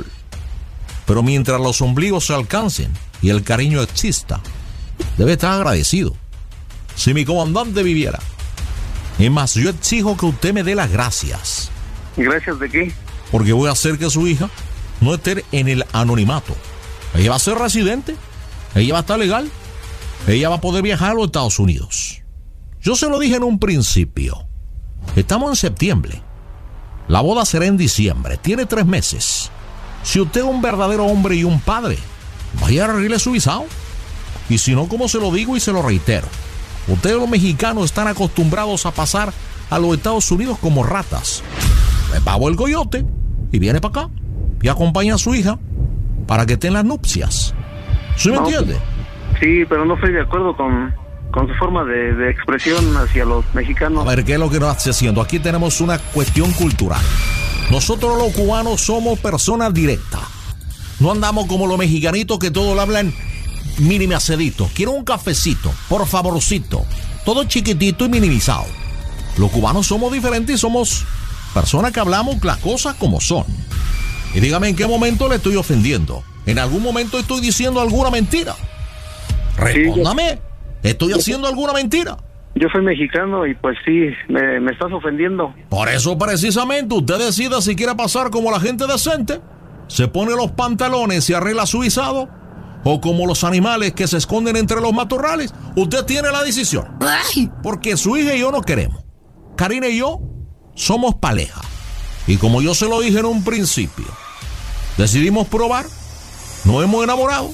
Pero mientras los ombligos se alcancen y el cariño exista, debe estar agradecido. Si mi comandante viviera. Es más, yo exijo que usted me dé las gracias. ¿Gracias de qué? Porque voy a hacer que su hija no esté en el anonimato. Ella va a ser residente. Ella va a estar legal. Ella va a poder viajar a los Estados Unidos. Yo se lo dije en un principio. Estamos en septiembre. La boda será en diciembre. Tiene tres meses. Si usted es un verdadero hombre y un padre, vaya a arreglar su visado. Y si no, como se lo digo y se lo reitero, ustedes los mexicanos están acostumbrados a pasar a los Estados Unidos como ratas. Le pago el coyote y viene para acá y acompaña a su hija para que estén las nupcias. ¿Sí me no, entiende? Sí, pero no estoy de acuerdo con... con su forma de, de expresión hacia los mexicanos. A ver, ¿qué es lo que nos está haciendo? Aquí tenemos una cuestión cultural. Nosotros los cubanos somos personas directas. No andamos como los mexicanitos que todos lo hablan minimicedito. Quiero un cafecito, por favorcito. Todo chiquitito y minimizado. Los cubanos somos diferentes y somos personas que hablamos las cosas como son. Y dígame en qué momento le estoy ofendiendo. ¿En algún momento estoy diciendo alguna mentira? Respóndame. Sí, yo... ¿Estoy haciendo alguna mentira? Yo soy mexicano y pues sí, me, me estás ofendiendo. Por eso precisamente usted decida si quiere pasar como la gente decente, se pone los pantalones y arregla su visado, o como los animales que se esconden entre los matorrales. Usted tiene la decisión. Porque su hija y yo no queremos. Karina y yo somos pareja. Y como yo se lo dije en un principio, decidimos probar, nos hemos enamorado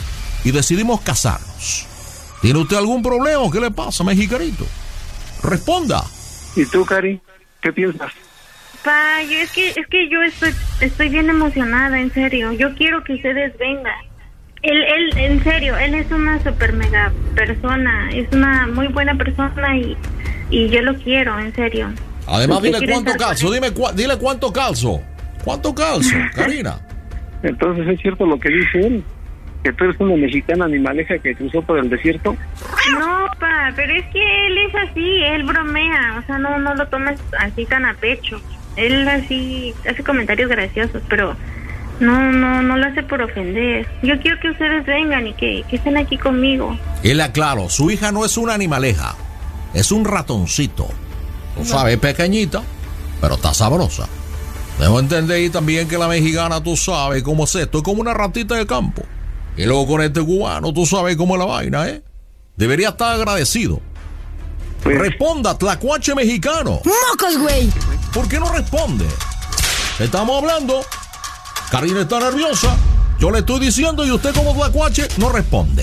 y decidimos casarnos. ¿Tiene usted algún problema? ¿Qué le pasa, mexicanito? Responda. ¿Y tú, Cari? ¿Qué piensas? Pa, yo es que es que yo estoy estoy bien emocionada, en serio. Yo quiero que ustedes vengan. Él, él, en serio, él es una super mega persona. Es una muy buena persona y, y yo lo quiero, en serio. Además, dile cuánto calzo. Dime, cu dile cuánto calzo. ¿Cuánto calzo, Karina? Entonces, ¿es cierto lo que dice él? ¿Que tú eres una mexicana animaleja que cruzó por el desierto? No, pa, pero es que él es así, él bromea, o sea, no, no lo tomes así tan a pecho. él así hace comentarios graciosos, pero no, no, no lo hace por ofender. Yo quiero que ustedes vengan y que, que estén aquí conmigo. Y le aclaro, su hija no es una animaleja, es un ratoncito. Tú sabes, pequeñita, pero está sabrosa. Debo entender también que la mexicana, tú sabes cómo es esto, es como una ratita de campo. Y luego con este cubano, tú sabes cómo es la vaina, ¿eh? Debería estar agradecido. Pues... Responda, tlacuache mexicano. ¡Mocos, güey! ¿Por qué no responde? Estamos hablando, Karina está nerviosa, yo le estoy diciendo y usted como tlacuache no responde.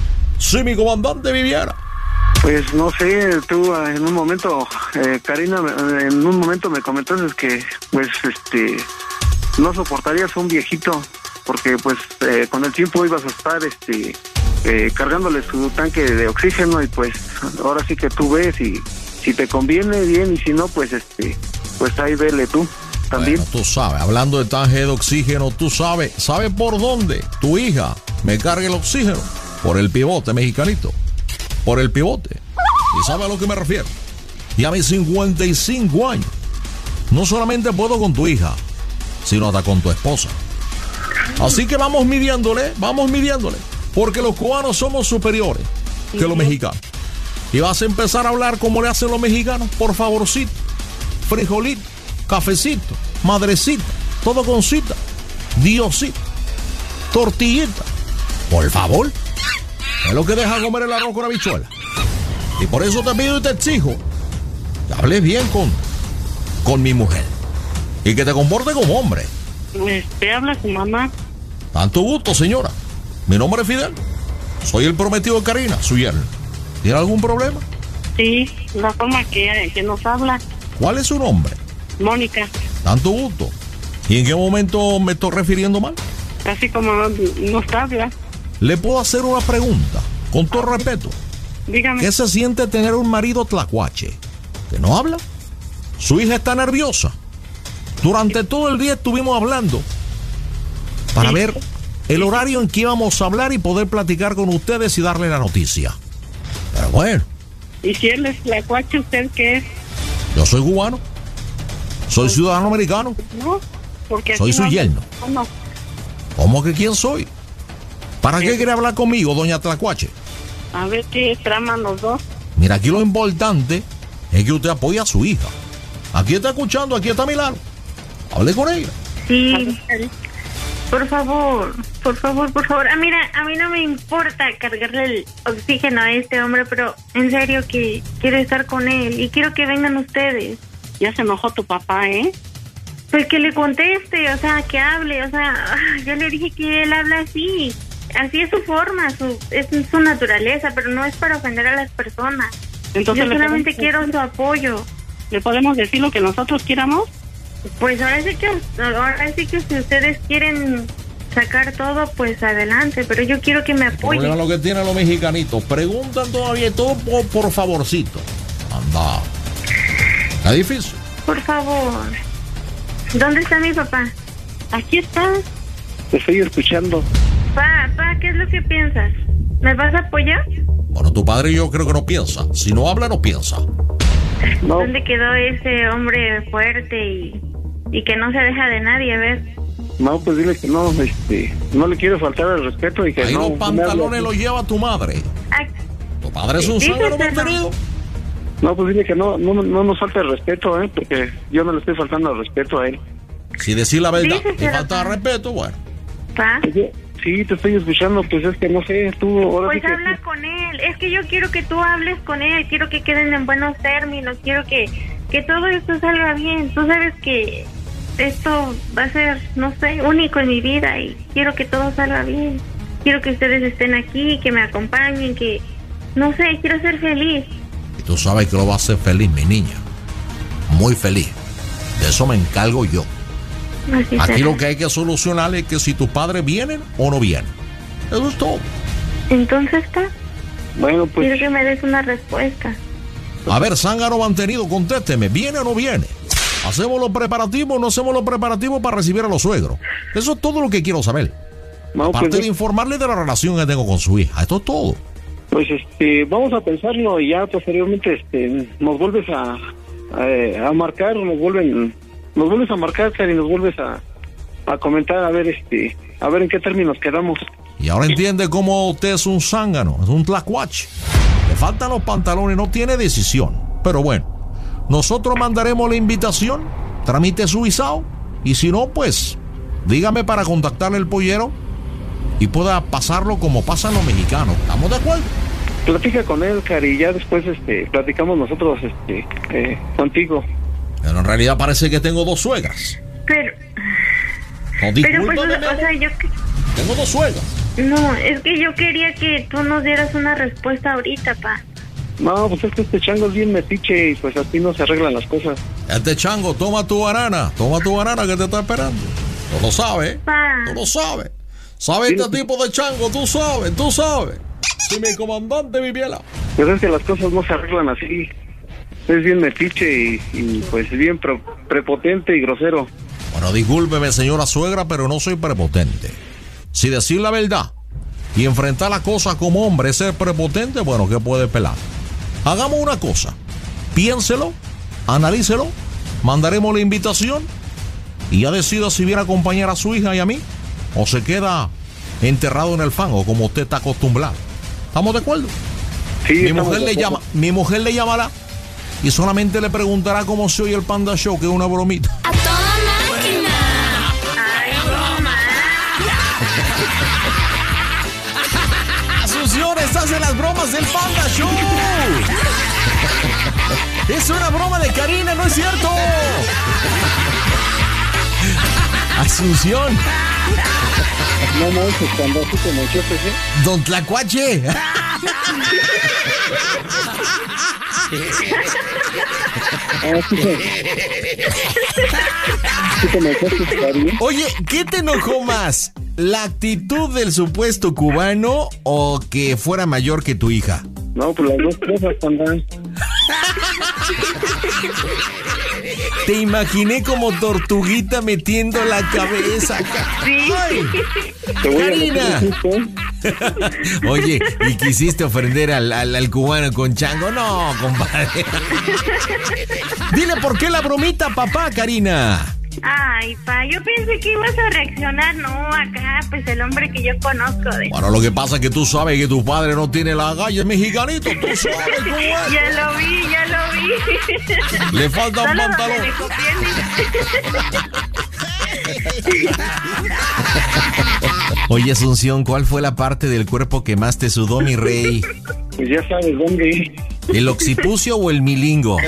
Si mi comandante viviera. Pues no sé, tú en un momento, eh, Karina, en un momento me comentaste que, pues, este, no soportarías a un viejito, porque, pues, eh, con el tiempo ibas a estar, este, eh, cargándole su tanque de oxígeno y, pues, ahora sí que tú ves y si te conviene bien y si no, pues, este, pues ahí vele tú también. Bueno, tú sabes, hablando de tanque de oxígeno, tú sabes, ¿sabes por dónde tu hija me carga el oxígeno? Por el pivote, mexicanito. Por el pivote. ¿Y sabe a lo que me refiero? Y a mis cincuenta y cinco años, no solamente puedo con tu hija, sino hasta con tu esposa. Así que vamos midiéndole, vamos midiéndole. Porque los cubanos somos superiores que los mexicanos. Y vas a empezar a hablar como le hacen los mexicanos, por favorcito. Frijolito, cafecito, madrecita, todo con cita, Diosito, tortillita. Por favor. Es lo que deja comer el arroz con habichuela. Y por eso te pido y te exijo que hables bien con, con mi mujer. Y que te comportes como hombre. Este, habla su mamá. Tanto gusto, señora. Mi nombre es Fidel. Soy el prometido de Karina, su yerno. ¿Tiene algún problema? Sí, la forma que, que nos habla. ¿Cuál es su nombre? Mónica. Tanto gusto. ¿Y en qué momento me estoy refiriendo mal? Así como nos habla. ¿Le puedo hacer una pregunta? Con todo respeto. Dígame. ¿Qué se siente tener un marido tlacuache? ¿Que no habla? Su hija está nerviosa. Durante todo el día estuvimos hablando para sí. ver el horario en que íbamos a hablar y poder platicar con ustedes y darle la noticia. Pero bueno. ¿Y si él es tlacuache, usted qué es? Yo soy cubano. Soy ciudadano americano. No, porque soy su no, yerno. No. ¿Cómo que quién soy? ¿Para qué quiere hablar conmigo, doña Tlacuache? A ver qué traman los dos. Mira, aquí lo importante es que usted apoye a su hija. Aquí está escuchando, aquí está a mi lado. Hable con ella. Sí. Por favor, por favor, por favor. Ah, mira, a mí no me importa cargarle el oxígeno a este hombre, pero en serio que quiero estar con él y quiero que vengan ustedes. Ya se enojó tu papá, ¿eh? Pues que le conteste, o sea, que hable, o sea, yo le dije que él habla así. Así es su forma, su, es su naturaleza, pero no es para ofender a las personas. Entonces, yo solamente quiero su apoyo. ¿Le podemos decir lo que nosotros quieramos? Pues ahora sí que, ahora sí que si ustedes quieren sacar todo, pues adelante, pero yo quiero que me apoyen. Problema lo que tienen los mexicanitos, preguntan todavía todo por, por favorcito. Anda. Está difícil. Por favor. ¿Dónde está mi papá? Aquí está. Te estoy escuchando. Pa, pa, ¿qué es lo que piensas? ¿Me vas a apoyar? Bueno, tu padre yo creo que no piensa. Si no habla, no piensa. No. ¿Dónde quedó ese hombre fuerte y, y que no se deja de nadie? A ver. No, pues dile que no, este, no le quiero faltar el respeto y que ahí no. los pantalones los lleva tu madre. Ay. Tu padre es un zángano mantenido. No, pues dile que no, no, no nos falta el respeto, ¿eh? Porque yo no le estoy faltando el respeto a él. Si decir la verdad y falta de respeto, bueno. ¿Pa? Sí, te estoy escuchando, pues es que no sé, tú ahora Pues sí habla que... con él, es que yo quiero que tú hables con él, quiero que queden en buenos términos, quiero que, que todo esto salga bien. Tú sabes que esto va a ser, no sé, único en mi vida y quiero que todo salga bien. Quiero que ustedes estén aquí, que me acompañen, que, no sé, quiero ser feliz. Y tú sabes que lo vas a hacer feliz, mi niña. Muy feliz. De eso me encargo yo. Así Aquí será. lo que hay que solucionar es que si tus padres vienen o no vienen. Eso es todo. Entonces, ¿está? Bueno, pues... Quiero que me des una respuesta. A ver, zángano mantenido, contésteme. ¿Viene o no viene? ¿Hacemos los preparativos o no hacemos los preparativos para recibir a los suegros? Eso es todo lo que quiero saber. No, Aparte pues, de informarle de la relación que tengo con su hija. Esto es todo. Pues este, vamos a pensarlo y ya posteriormente este, nos vuelves a, a, a marcar, nos vuelven nos vuelves a marcar, Cari, nos vuelves a, a comentar, a ver, este, a ver en qué términos quedamos. Y ahora entiende cómo usted es un zángano, es un tlacuache. Le faltan los pantalones, no tiene decisión. Pero bueno, nosotros mandaremos la invitación, tramite su visado, y si no, pues, dígame para contactarle el pollero y pueda pasarlo como pasan los mexicanos. ¿Estamos de acuerdo? Platica con él, Cari, y ya después este, platicamos nosotros este, eh, contigo. Pero en realidad parece que tengo dos suegras. Pero... No, pero pues, o sea, yo... Tengo dos suegras. No, es que yo quería que tú nos dieras una respuesta ahorita, pa. No, pues es que este chango es bien metiche y pues así no se arreglan las cosas. Este chango, toma tu banana, toma tu banana que te está esperando. Tú lo sabes, pa. Tú lo sabes. ¿Sabes este tipo de chango? Tú sabes, tú sabes. Si mi comandante viviera. Pues es que las cosas no se arreglan así. Es bien metiche y, y pues bien pre prepotente y grosero. Bueno, discúlpeme, señora suegra, pero no soy prepotente. Si decir la verdad y enfrentar las cosas como hombre es ser prepotente, bueno, ¿qué puede pelar? Hagamos una cosa. Piénselo, analícelo, mandaremos la invitación y ya decida si viene a acompañar a su hija y a mí o se queda enterrado en el fango como usted está acostumbrado. ¿Estamos de acuerdo? Sí, mi mujer le llama, mi mujer le llamará y solamente le preguntará cómo se oye el Panda Show, que es una bromita. ¡A toda máquina! ¡Ay, broma! Asunción, estás en las bromas del Panda Show. Es una broma de Karina, ¿no es cierto? Asunción. No manches, cuando así te mochaste, ¿eh? Don Tlacuache. Oye, ¿qué te enojó más? ¿La actitud del supuesto cubano o que fuera mayor que tu hija? No, pues las dos cosas, Panda. Te imaginé como tortuguita metiendo la cabeza. Sí. Ay, Te voy Karina. A meter. Oye, ¿y quisiste ofender al, al, al cubano con chango? No, compadre. Dile por qué la bromita, papá, Karina. Ay, pa, yo pensé que ibas a reaccionar, no, acá, pues el hombre que yo conozco de... Bueno, lo que pasa es que tú sabes que tu padre no tiene la galla, es mexicanito, tú sabes cómo es. Ya lo vi, ya lo vi. Le falta un Solo pantalón. donde me copié el- Oye, Asunción, ¿cuál fue la parte del cuerpo que más te sudó, mi rey? Pues ya sabes dónde. ¿El occipucio o el milingo?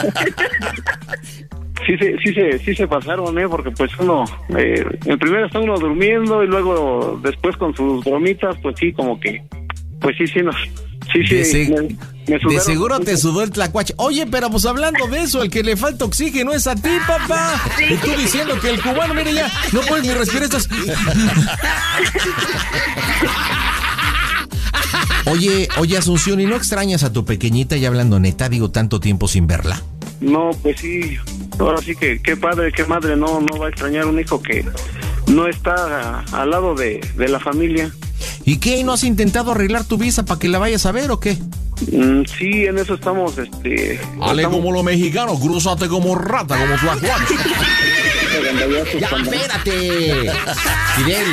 Sí se, sí se, sí se pasaron, ¿eh? Porque pues uno, eh, en primero está uno durmiendo y luego después con sus bromitas, pues sí, como que, pues sí, sí, no, sí, sí, De, se- me, me de sudaron. seguro te sudó el tlacuache. Oye, pero pues hablando de eso, el que le falta oxígeno es a ti, papá. Y tú diciendo que el cubano, mire ya, no puedes ni respirar estas... Oye, oye, Asunción, ¿y no extrañas a tu pequeñita, ya hablando neta, digo, tanto tiempo sin verla? No, pues sí, ahora sí que qué padre, qué madre no, no va a extrañar un hijo que no está a- al lado de, de la familia. ¿Y qué? ¿No has intentado arreglar tu visa para que la vayas a ver o qué? Mm, sí, en eso estamos, este... Ale estamos- como los mexicanos, crúzate como rata, como tlacuache. Ya, espérate, Fidel.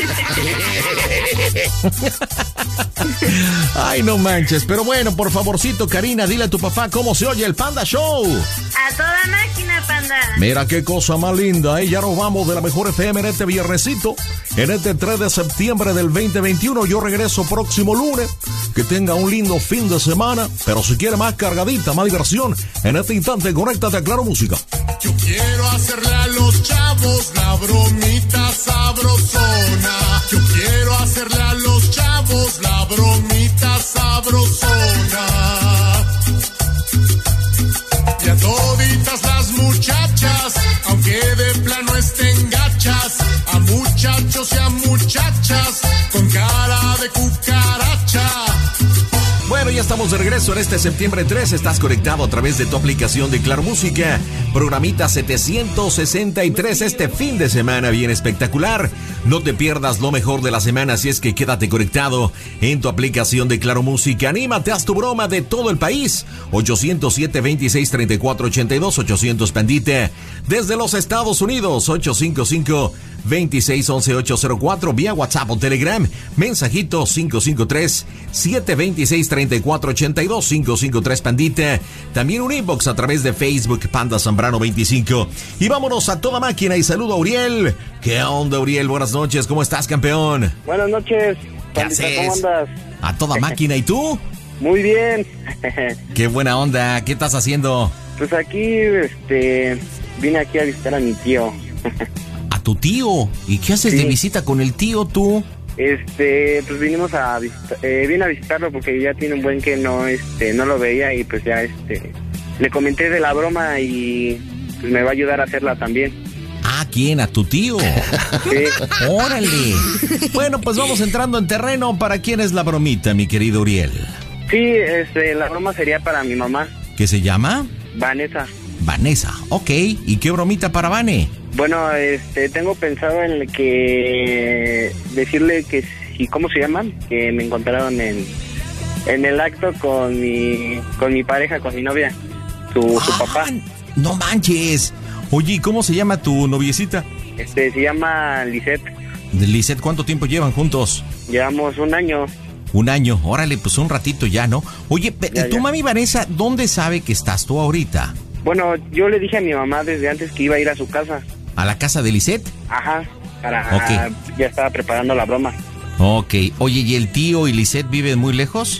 Ay, no manches. Pero bueno, por favorcito, Karina, dile a tu papá cómo se oye el Panda Show. A toda máquina, Panda. Mira qué cosa más linda, ¿eh? Ya nos vamos de la mejor F M en este viernesito, en este tres de septiembre del veinte veintiuno. Yo regreso próximo lunes. Que tenga un lindo fin de semana, pero si quiere más cargadita, más diversión, en este instante, conéctate a Claro Música. Yo quiero hacerle a los chavos la bromita sabrosona. Yo quiero hacerle a los chavos la bromita sabrosona. Y a toditas las muchachas, aunque de plano estén gachas, a muchachos y a muchachas con cara de cucaracha. Bueno, y estamos de regreso en este septiembre tres. Estás conectado a través de tu aplicación de Claro Música. Programita setecientos sesenta y tres este fin de semana bien espectacular. No te pierdas lo mejor de la semana, así es que quédate conectado en tu aplicación de Claro Música. Anímate, haz tu broma de todo el país. ochocientos siete, veintiséis, treinta y cuatro ochenta y dos, ochocientos Pandita. Desde los Estados Unidos, ocho cinco cinco, veintiséis, once, ocho cero cuatro. Vía WhatsApp o Telegram. Mensajito cinco cinco tres, siete dos seis, treinta y cuatro ochenta y dos, cinco cinco tres Pandita. También un inbox a través de Facebook, Panda Zambrano veinticinco. Y vámonos a toda máquina y saludo a Uriel. ¿Qué onda, Uriel? Buenas noches, ¿cómo estás, campeón? Buenas noches. ¿Qué Pandita, haces? ¿cómo andas? A toda máquina, ¿y tú? Muy bien. Qué buena onda, ¿qué estás haciendo? Pues aquí, este, vine aquí a visitar a mi tío. ¿A tu tío? ¿Y qué haces Sí. de visita con el tío tú? Este, pues vinimos a visitar, eh, vine a visitarlo porque ya tiene un buen que no, este, no lo veía y pues ya, este, le comenté de la broma y pues me va a ayudar a hacerla también. ¿A quién? ¿A tu tío? Sí. ¡Órale! Bueno, pues vamos entrando en terreno. ¿Para quién es la bromita, mi querido Uriel? Sí, este, la broma sería para mi mamá, ¿Qué se llama? Vanessa. Vanessa. Ok, ¿y qué bromita para Vane? Bueno, este, tengo pensado en que decirle que si, ¿cómo se llaman? Que me encontraron en, en el acto con mi, con mi pareja, con mi novia, su, su Ah, papá. No manches. Oye, ¿y cómo se llama tu noviecita? Este, se llama Lisette. De Lisette, ¿cuánto tiempo llevan juntos? Llevamos un año. Un año. Órale, pues un ratito ya, ¿no? Oye, pe- Ya, tu ya. mami Vanessa, ¿dónde sabe que estás tú ahorita? Bueno, yo le dije a mi mamá desde antes que iba a ir a su casa. ¿A la casa de Lisette? Ajá, para, Ok. ya estaba preparando la broma. Ok. Oye, ¿y el tío y Lisette viven muy lejos?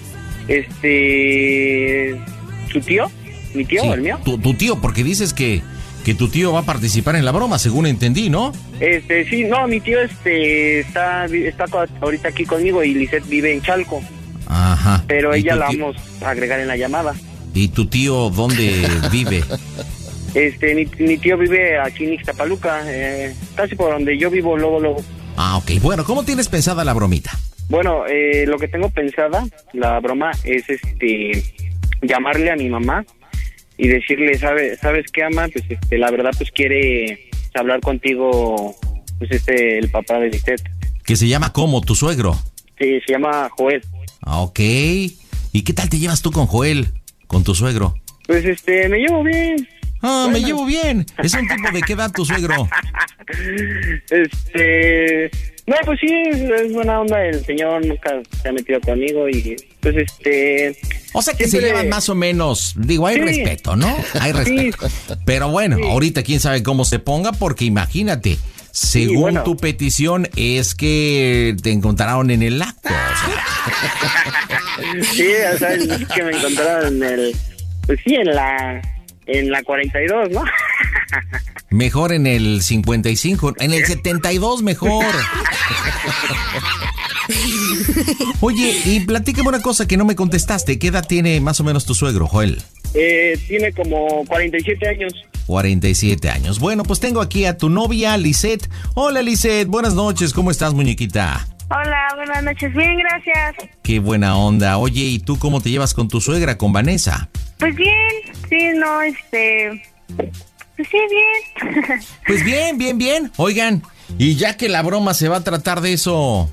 Este, ¿su tío? ¿Mi tío? Sí, ¿El mío? Tu, tu tío, porque dices que, que tu tío va a participar en la broma, según entendí, ¿no? Este, sí, no, mi tío este está está co- ahorita aquí conmigo y Lisette vive en Chalco, Ajá. pero ¿Y ella tu la tío- vamos a agregar en la llamada. ¿Y tu tío dónde vive? Este, mi, mi tío vive aquí en Ixtapaluca, eh, casi por donde yo vivo, luego, luego. Ah, ok. Bueno, ¿cómo tienes pensada la bromita? Bueno, eh, lo que tengo pensada, la broma, es este llamarle a mi mamá y decirle, ¿sabe, ¿sabes qué, ama? Pues este, la verdad, pues quiere hablar contigo, pues este, el papá de Lisette. Que se llama ¿cómo? ¿Tu suegro? Sí, se llama Joel. Ah, ok. ¿Y qué tal te llevas tú con Joel? Con tu suegro. Pues este, me llevo bien. Ah, me Bueno. llevo bien. ¿Es un tipo de qué edad tu suegro? Este, no, pues sí, es, es buena onda, el señor nunca se ha metido conmigo y pues este... O sea que se siempre- llevan más o menos, digo, hay Sí. respeto, ¿no? Hay respeto. Pero bueno, ahorita quién sabe cómo se ponga, porque imagínate, según bueno. tu petición es que te encontraron en el acto. o sea. Sí, o sea, es que me encontraron en el... Pues sí, en la... En la cuarenta y dos, ¿no? Mejor en el cincuenta y cinco, en el setenta y dos mejor. Oye, y platícame una cosa que no me contestaste. ¿Qué edad tiene más o menos tu suegro, Joel? Eh, tiene como cuarenta y siete años. cuarenta y siete años. Bueno, pues tengo aquí a tu novia, Lisette. Hola, Lisette. Buenas noches. ¿Cómo estás, muñequita? Hola, buenas noches. Bien, gracias. Qué buena onda. Oye, ¿y tú cómo te llevas con tu suegra, con Vanessa? Pues bien, sí, no, este... Pues sí, bien. Pues bien, bien, bien. Oigan, y ya que la broma se va a tratar de eso...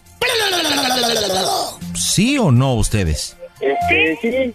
¿Sí o no ustedes? Este, sí.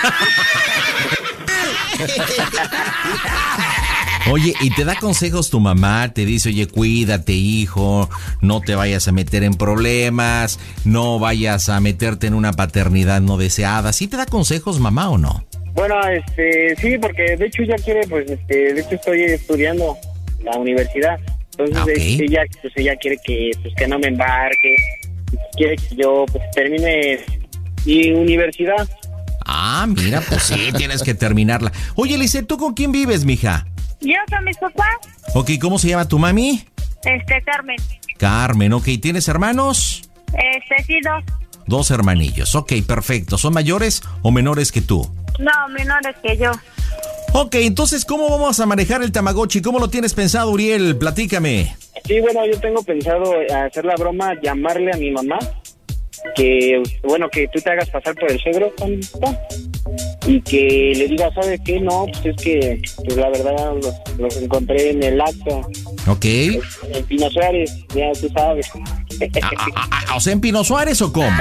Oye, ¿y te da consejos tu mamá? Te dice, oye, cuídate, hijo, no te vayas a meter en problemas, no vayas a meterte en una paternidad no deseada. ¿Sí te da consejos, mamá, o no? Bueno, este, sí, porque de hecho ella quiere, pues, este, de hecho estoy estudiando la universidad. Entonces Ah, ok. este, ella, pues ella quiere que, pues, que no me embarque, quiere que yo, pues, termine mi universidad. Ah, mira, pues sí, tienes que terminarla. Oye, Lisette, ¿tú con quién vives, mija? Yo con mis papás, Ok, ¿cómo se llama tu mami? este, Carmen. Carmen, ok, ¿tienes hermanos? Este, sí, dos. Dos hermanillos, ok, perfecto. ¿Son mayores o menores que tú? No, menores que yo. Ok, entonces, ¿cómo vamos a manejar el Tamagotchi? ¿Cómo lo tienes pensado, Uriel? Platícame. Sí, bueno, yo tengo pensado hacer la broma, llamarle a mi mamá que, bueno, que tú te hagas pasar por el suegro, Juanita, y que le digas, ¿sabes qué? No, pues es que, pues la verdad, los, los encontré en el acto. Ok. En Pino Suárez, ya tú sabes. Ah, ah, ah, ¿O sea, en Pino Suárez o cómo?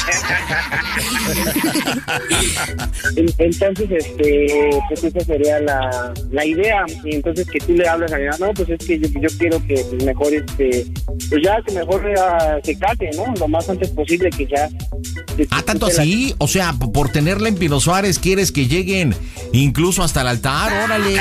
Entonces, este, pues esa sería la, la idea. Y entonces que tú le hablas a mi mamá, no, pues es que yo, yo quiero que pues, mejor, este, pues ya que mejor uh, se case, ¿no? Lo más antes posible que ya. Que, ah, tanto así, o sea, por tenerla en Pino Suárez, ¿quieres que lleguen incluso hasta el altar? ¡Órale!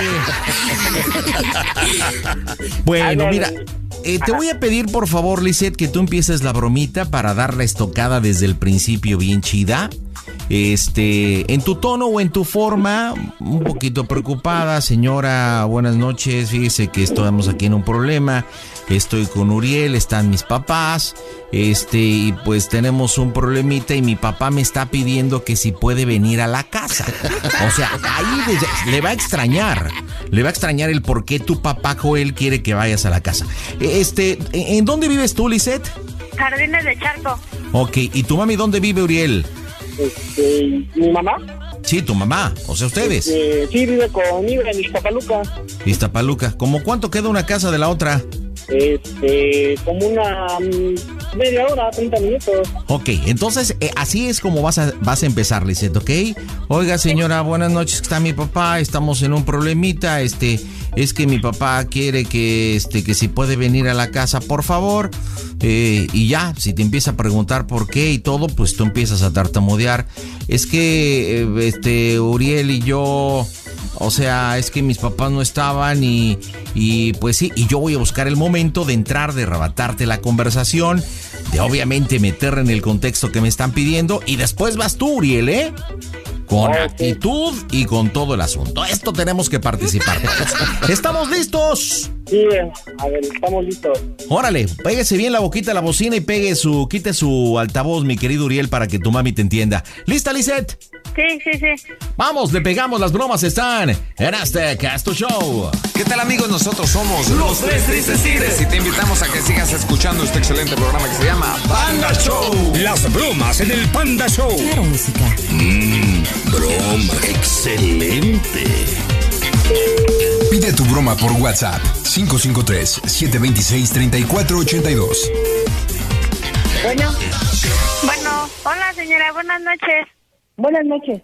Bueno, mira, eh, te voy a pedir por favor, Lisette, que tú empieces la bromita para dar la estocada desde el principio bien chida. Este, en tu tono o en tu forma, un poquito preocupada, señora, buenas noches, fíjese que estamos aquí en un problema, estoy con Uriel, están mis papás, este, y pues tenemos un problemita y mi papá me está pidiendo que si puede venir a la casa. O sea, ahí le, le va a extrañar, le va a extrañar el por qué tu papá Joel quiere que vayas a la casa. Este, ¿en dónde vives tú, Lisette? Jardines de Charco. Ok, ¿y tu mami dónde vive, Uriel? Este, ¿mi mamá? Sí, tu mamá, o sea, ustedes. Este, sí, vive conmigo en Iztapaluca. Iztapaluca, ¿cómo cuánto queda una casa de la otra? Este, como una um, media hora, treinta minutos. Ok, entonces eh, así es como vas a, vas a empezar, Lisette, ¿ok? Oiga, señora, buenas noches, está mi papá, estamos en un problemita, este, es que mi papá quiere que, este, que si puede venir a la casa, por favor, eh, y ya, si te empieza a preguntar por qué y todo, pues tú empiezas a tartamudear. Es que, eh, este, Uriel y yo... O sea, es que mis papás no estaban y, y pues sí, y yo voy a buscar el momento de entrar, de arrebatarte la conversación, de obviamente meter en el contexto que me están pidiendo y después vas tú, Uriel, ¿eh? Con okay. actitud y con todo el asunto. Esto tenemos que participar. ¿Estamos listos? Sí, a ver, estamos listos. Órale, péguese bien la boquita a la bocina y pegue su, quite su altavoz, mi querido Uriel, para que tu mami te entienda. ¿Lista, Lisette? Sí, sí, sí. Vamos, le pegamos, las bromas están en este Casto Show. ¿Qué tal, amigos? Nosotros somos Los Tres Tristes Tigres y te invitamos a que sigas escuchando este excelente programa que se llama Panda Show. Las bromas en el Panda Show. Claro, música. Mmm, broma. Excelente. Pide tu broma por WhatsApp cinco cinco tres, siete dos seis, tres cuatro ocho dos. Bueno. Bueno, hola señora, buenas noches. Buenas noches.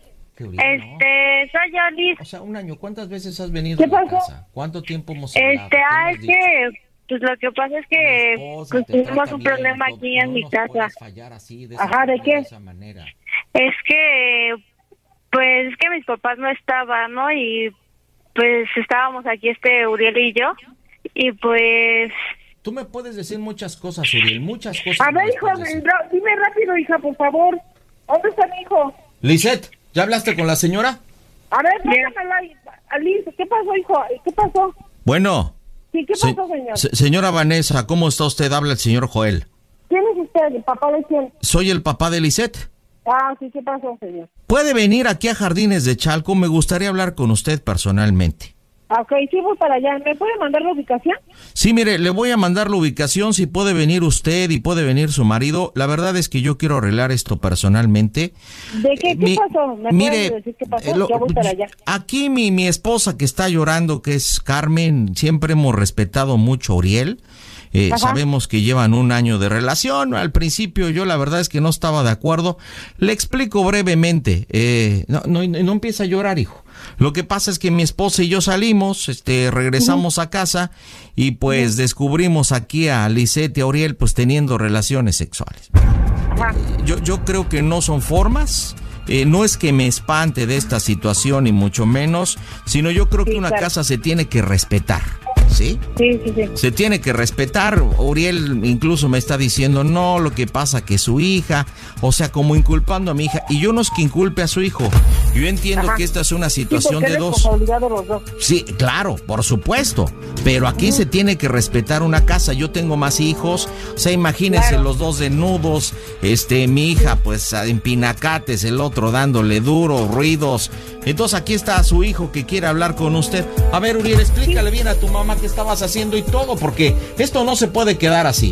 Este, soy yo, Liz. O sea, un año, ¿cuántas veces has venido ¿Qué a la pasó? casa? ¿Cuánto tiempo hemos hablado? Este, ah, es que, pues lo que pasa es que pues, tuvimos un problema bien, aquí no, en no mi nos casa. Fallar así, de Ajá, ¿de qué? De esa manera. Es que, pues, es que mis papás no estaban, ¿no? Y, pues, estábamos aquí, este, Uriel y yo, y pues... Tú me puedes decir muchas cosas, Uriel, muchas cosas. A ver, hijo, dime rápido, hija, por favor. ¿Dónde está mi hijo? Lisette, ¿ya hablaste con la señora? A ver, pásala a Liz. ¿Qué pasó, hijo? ¿Qué pasó? Bueno. Sí, ¿qué pasó, se, señor? Se, señora Vanessa, ¿cómo está usted? Habla el señor Joel. ¿Quién es usted? ¿El papá de quién? Soy el papá de Lisette. Ah, sí, ¿qué pasó, señor? ¿Puede venir aquí a Jardines de Chalco? Me gustaría hablar con usted personalmente. Ok, sí, voy para allá. ¿Me puede mandar la ubicación? Sí, mire, le voy a mandar la ubicación, si puede venir usted y puede venir su marido. La verdad es que yo quiero arreglar esto personalmente. ¿De qué, qué mi, pasó? ¿Me mire, decir qué pasó? Lo, yo voy para allá. Aquí mi, mi esposa que está llorando, que es Carmen, siempre hemos respetado mucho a Uriel. Eh, sabemos que llevan un año de relación. Al principio yo la verdad es que no estaba de acuerdo. Le explico brevemente. Eh, no, no, no empieza a llorar, hijo. Lo que pasa es que mi esposa y yo salimos, este, regresamos uh-huh. a casa y pues uh-huh. descubrimos aquí a Lisette y a Uriel pues teniendo relaciones sexuales. Uh-huh. Yo, yo creo que no son formas. Eh, no es que me espante de esta situación ni mucho menos, sino yo creo sí, que una claro. casa se tiene que respetar. ¿Sí? Sí, sí, sí. Se tiene que respetar. Uriel incluso me está diciendo, no, lo que pasa que su hija, o sea, como inculpando a mi hija, y yo no es que inculpe a su hijo. Yo entiendo Ajá. que esta es una situación sí, de dos. Los dos. Sí, claro, por supuesto. Pero aquí uh-huh. se tiene que respetar una casa. Yo tengo más hijos, o sea, imagínense claro. los dos desnudos, este, mi hija, pues, en pinacates, el otro dándole duro, ruidos. Entonces aquí está su hijo que quiere hablar con usted. A ver, Uriel, explícale sí. bien a tu mamá qué estabas haciendo y todo, porque esto no se puede quedar así.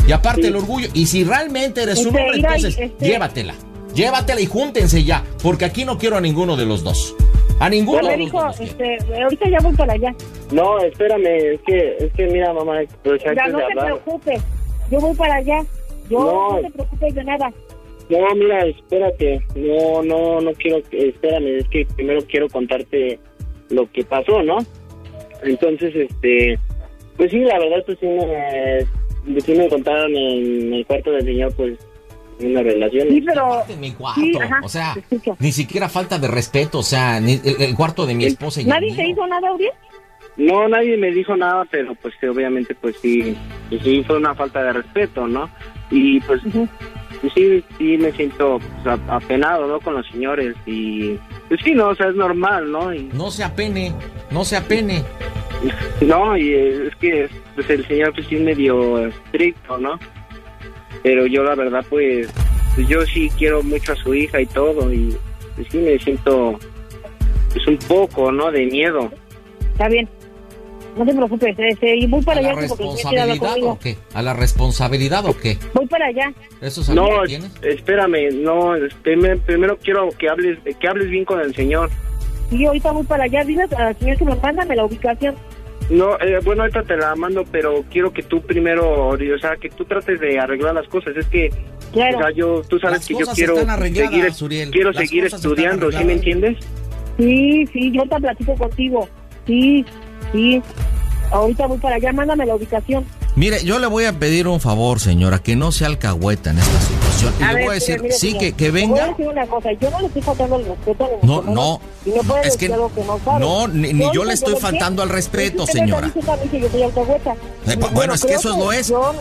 Y aparte Sí. el orgullo. Y si realmente eres un Este, hombre, mira, entonces este- llévatela. Llévatela y júntense ya. Porque aquí no quiero a ninguno de los dos. A ninguno Yo de le los dijo, dos. este, ahorita ya voy para allá. No, espérame, es que, es que mira, mamá, pues Ya antes no de te hablar... preocupes. Yo voy para allá. Yo No. no te preocupes de nada. No, mira, espérate, no, no, no quiero, espérame, es que primero quiero contarte lo que pasó, ¿no? Entonces, este, pues sí, la verdad, pues sí me, sí me contaron en el cuarto del señor, pues, una relación. Sí, pero... En mi cuarto, Sí, ajá, o sea, te escucho. ni siquiera falta de respeto, o sea, ni el, el cuarto de mi esposa y el ¿Nadie mío. te hizo nada, Uriel? No, nadie me dijo nada, pero pues sí, obviamente, pues sí, pues sí fue una falta de respeto, ¿no? Y pues, pues sí, sí me siento pues, a- apenado, ¿no? Con los señores y pues sí, no, o sea, es normal, ¿no? Y, No se apene, no se apene. no, y eh, es que pues el señor pues sí es medio estricto, ¿no? Pero yo la verdad pues, pues yo sí quiero mucho a su hija y todo y pues sí me siento pues un poco, ¿no? De miedo. Está bien. No te preocupes, este, y voy para ¿A la allá porque ya quiere hablar responsabilidad conmigo. o qué? ¿A la responsabilidad o qué? Voy para allá. ¿Eso es algo No, que tienes? espérame, no, primero, primero quiero que hables, que hables bien con el señor. Sí, ahorita voy para allá. Dile al señor que me mándame la ubicación. No, eh, bueno, ahorita te la mando, pero quiero que tú primero, o sea, que tú trates de arreglar las cosas. Es que, Claro. o sea, yo, tú sabes Las que yo cosas quiero están arregladas, seguir, Uriel. quiero Las seguir cosas están estudiando, ¿sí me arregladas. entiendes? Sí, sí, yo te platico contigo. Sí, sí. Ahorita voy para allá, mándame la ubicación. Mire, yo le voy a pedir un favor, señora, que no se alcahueta en esta situación. Y A le ver, voy a decir, mire, mire, sí, señor, que, que le voy a venga. decir una cosa, yo no le estoy faltando el respeto a mi No, mujer, no, y no puede no, es decir que algo que no sabe. no, ni, ni yo ahorita le estoy lo faltando al sé, respeto, usted me está señora. diciendo a mí que yo soy alcahueta. Eh, bu- bueno, es que creo eso lo es. yo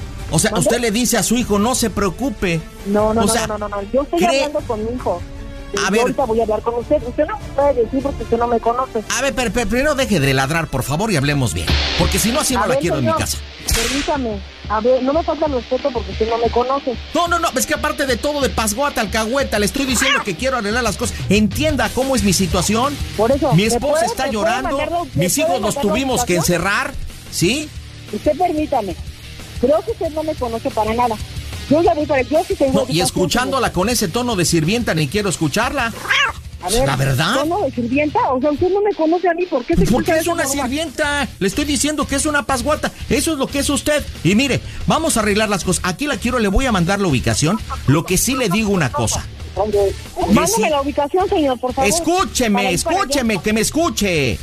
O sea, ¿Mande? usted le dice a su hijo, no se preocupe. No, no, O no, sea, no, no, no, yo estoy cree- hablando con mi hijo. A Yo ver. ahorita voy a hablar con usted. Usted no me puede decir porque usted no me conoce. A ver, pero, pero primero deje de ladrar, por favor, y hablemos bien. Porque si no, así no A la ver, quiero en mi señor, casa. Permítame. A ver, no me falta el respeto porque usted no me conoce. No, no, no, es que aparte de todo, de pasguata, alcahueta, le estoy diciendo que quiero arreglar las cosas. Entienda cómo es mi situación. Por eso. Mi ¿me esposa puede- está me puede llorando, mandarlo- me mis puede hijos los mandar la tuvimos que ubicación? encerrar, ¿sí? Usted permítame. Creo que usted no me conoce para nada. Yo ya voy para... Yo sí tengo... No, y ubicación, escuchándola con ese tono de sirvienta, ni quiero escucharla. A ver, ¿La verdad? ¿tono de sirvienta? O sea, usted no me conoce a mí. ¿Por qué se Porque escucha es esa una forma? sirvienta. Le estoy diciendo que es una pasguata. Eso es lo que es usted. Y mire, vamos a arreglar las cosas. Aquí la quiero, le voy a mandar la ubicación. Lo que sí le digo una cosa. Mándeme sí. la ubicación, señor, por favor. Para Escúcheme, ir para allá. escúcheme, que me escuche.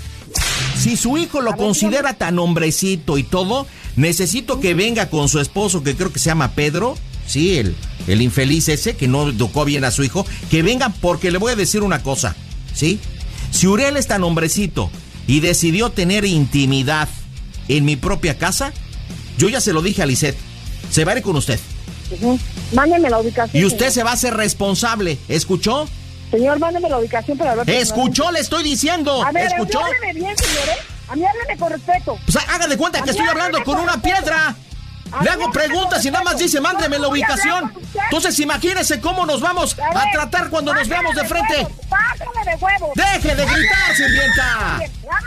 Si su hijo lo considera tan hombrecito y todo, necesito que venga con su esposo, que creo que se llama Pedro. Sí, el, el infeliz ese que no educó bien a su hijo. Que venga porque le voy a decir una cosa. ¿Sí? Si Uriel es tan hombrecito y decidió tener intimidad en mi propia casa, yo ya se lo dije a Lisette. Se va a ir con usted. Ujú. Mándeme la ubicación. Y usted señor. se va a hacer responsable. ¿Escuchó? Señor, mándeme la ubicación para hablar. ¿Escuchó? Le estoy diciendo. A ver, ¿Escuchó? a mí hábleme bien, señor, ¿eh? A mí hábleme con respeto. Pues haga de cuenta A que mí estoy hablando hábleme con una respeto. piedra. A Le mí hago hábleme preguntas con y nada más respeto. dice, mándeme la Yo no voy a hablar ubicación. con usted. Entonces imagínese cómo nos vamos A a ver, tratar cuando nos bájale veamos de frente. huevos, bájale de huevos. ¡Deje de gritar, sirvienta!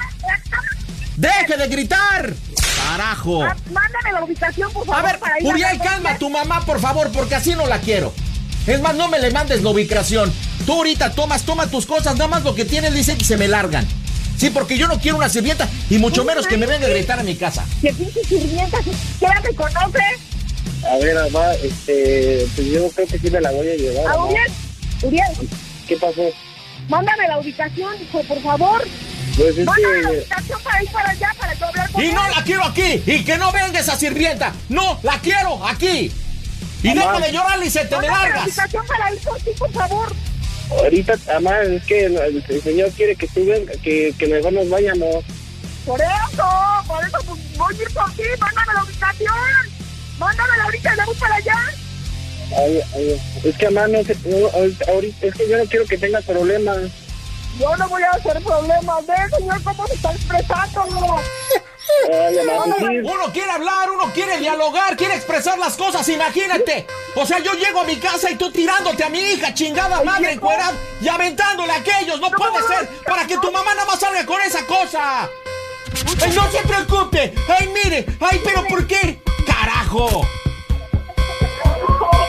¡Deje de gritar! ¡Carajo! Ah, Mándame la ubicación, por favor. A ver, para ir a Uriel, hablar con calma a usted. tu mamá, por favor, porque así no la quiero. Es más, no me le mandes la ubicación. Tú ahorita tomas, toma tus cosas, nada más lo que tienes, dice que se me largan. Sí, porque yo no quiero una sirvienta y mucho menos que me venga a gritar a mi casa. ¿Qué pinche sirvienta? ¿Qué la me conoce? A ver, mamá, este, pues yo creo que sí me la voy a llevar. A mamá. Uriel, Uriel, ¿Qué pasó? mándame la ubicación, hijo, por favor. Pues es Mándame la que... ubicación para ir para allá, para yo hablar con Y él. no la quiero aquí. Y que no venga esa sirvienta. No, la quiero aquí. Y Mamá. deja de llorar, y se te me Mándame la largas. ubicación para ir por ti, por favor. Ahorita, mamá, es que el, el señor quiere que tú venga, que, que mejor nos vayamos. Por eso, por eso pues, voy a ir por ti. Mándame la ubicación. Mándamela ahorita, ya voy para allá. Ay, ay, es que, mamá, no, sé, no, ahorita, ahorita- es que yo no quiero que tenga problemas. Yo no voy a hacer problemas. Ve, señor, cómo se está expresando. Ay, mamá, pues sí. Uno quiere hablar, uno quiere dialogar, quiere expresar las cosas, imagínate. O sea, yo llego a mi casa y tú tirándote a mi hija, chingada madre, encuerada, y aventándole a aquellos. No puede ser para que tu mamá nada más salga con esa cosa. Ay, no se preocupe. Ay, mire. Ay, pero ¿por qué? Carajo.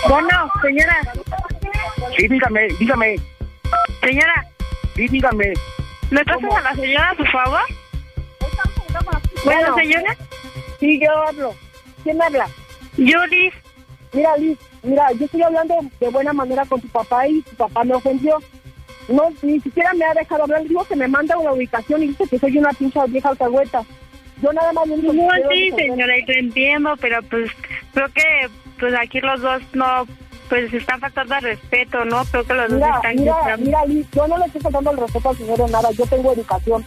Bueno, señora. Sí, dígame, dígame. Señora. Sí, dígame. ¿Me pasas a la señora, por favor? Bueno, señora. Sí, yo hablo. ¿Quién habla? Yo, Liz. Mira, Liz, mira, yo estoy hablando de buena manera con tu papá y tu papá me ofendió. No, ni siquiera me ha dejado hablar. Digo que me manda una ubicación y dice que soy una pincha vieja alcahueta. Yo nada más... No, sí, señora, y lo entiendo, pero pues creo que pues aquí los dos no... Pues están faltando al respeto, ¿no? Creo que los mira, dos están... Mira, mira, mira, Liz, yo no le estoy faltando el respeto al señor en nada. Yo tengo educación.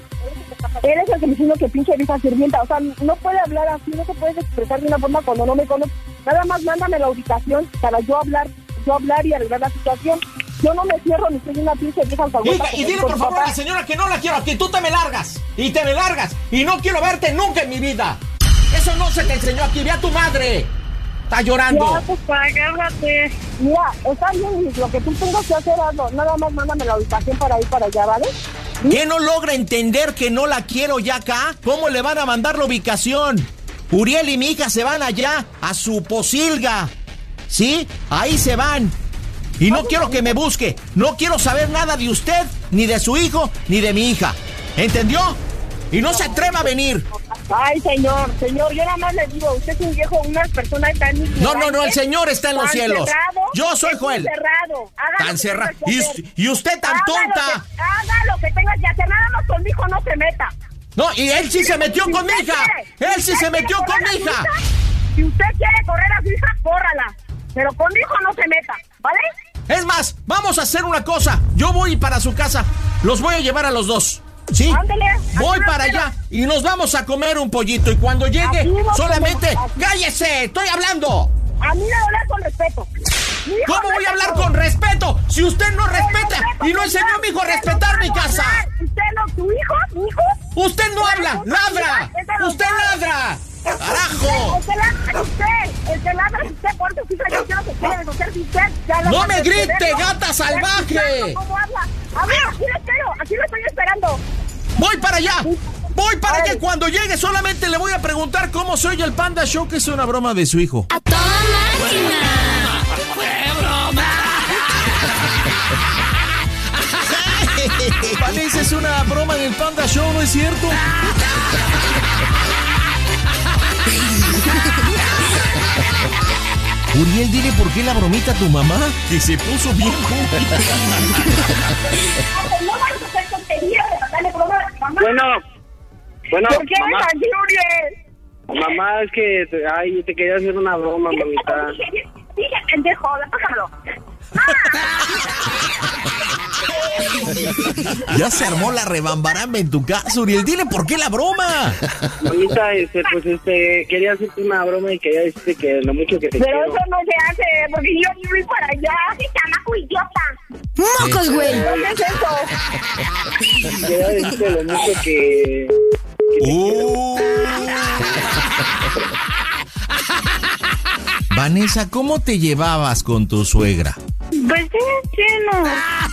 Él es el que me dice que pinche vieja sirvienta. O sea, no puede hablar así, no se puede expresar de una forma cuando no me conoce. Nada más mándame la ubicación para yo hablar, yo hablar y arreglar la situación. Yo no me cierro ni soy una pinche vieja alcahueta. Y, y dile por favor a la señora que no la quiero aquí. Tú te me largas. Y te me largas. Y no quiero verte nunca en mi vida. Eso no se te enseñó aquí. Ve a tu madre. Está llorando. Ya, pues, cálmate. Mira, está bien, Liz, lo que tú tengas que hacer, hazlo. Nada más mándame la ubicación para ir para allá, ¿vale? ¿Qué no logra entender que no la quiero ya acá? ¿Cómo le van a mandar la ubicación? Uriel y mi hija se van allá, a su posilga. ¿Sí? Ahí se van. Y no quiero que me busque. No quiero saber nada de usted, ni de su hijo, ni de mi hija. ¿Entendió? Y no se atreva a venir. Ay, señor, señor, yo nada más le digo, usted es un viejo, una persona tan... No, no, no, el señor está en los cielos. Cerrado, yo soy Joel. Cerrado. Tan cerrado. Y, y usted tan haga tonta. Lo que, haga lo que tengas que hacer, nada más con mi hijo no se meta. No, y él sí se metió con mi hija. Él sí se metió con mi hija. Si usted quiere correr a su hija, córrala. Pero con mi hijo no se meta, ¿vale? Es más, vamos a hacer una cosa. Yo voy para su casa. Los voy a llevar a los dos. ¿Sí? Ándele, voy para allá y nos vamos a comer un pollito. Y cuando llegue, solamente... ¡Cállese! ¡Estoy hablando! A mí me hablar con respeto. ¿Cómo voy a hablar con respeto? Si usted no respeta y no enseñó a mi hijo a respetar mi casa. ¿Usted no, tu hijo? ¿Mi hijo? ¡Usted no habla! ¡Ladra! ¡Usted ladra! ¡Carajo! El que ladra es usted. El que ladra es usted. Por eso quizá yo quiero que quiere deshacer de usted. ¡No me grite, gata salvaje! ¿Cómo habla? A ver, aquí lo espero. Aquí lo estoy esperando. ¡Voy para allá! Voy para allá. Cuando llegue solamente le voy a preguntar cómo soy el Panda Show, que es una broma de su hijo. ¡A toda máquina! ¡Fue broma! Vanessa, es una broma del Panda Show, ¿no es cierto? Uriel, dile por qué la bromita a tu mamá, que se puso bien cómica. No vas a hacer tonterías de mandarle broma a tu mamá. Bueno, bueno, ¿por qué mamá. así, Uriel? Mamá, es que, te, ay, te quería hacer una broma, mamita. Dije, pendejo, pásamelo. Ya se armó la rebambaramba en tu casa, Uriel. Dile por qué la broma. Mamita, este, pues, este, quería hacerte una broma y quería decirte que lo mucho que te Pero quiero. eso no se hace, porque yo vivo para allá. ¡Qué chamaco idiota! ¡Mocos, güey! ¿Qué es eso? Quería decirte lo mucho que... que uh. Vanessa, ¿cómo te llevabas con tu suegra? Pues sí, lleno.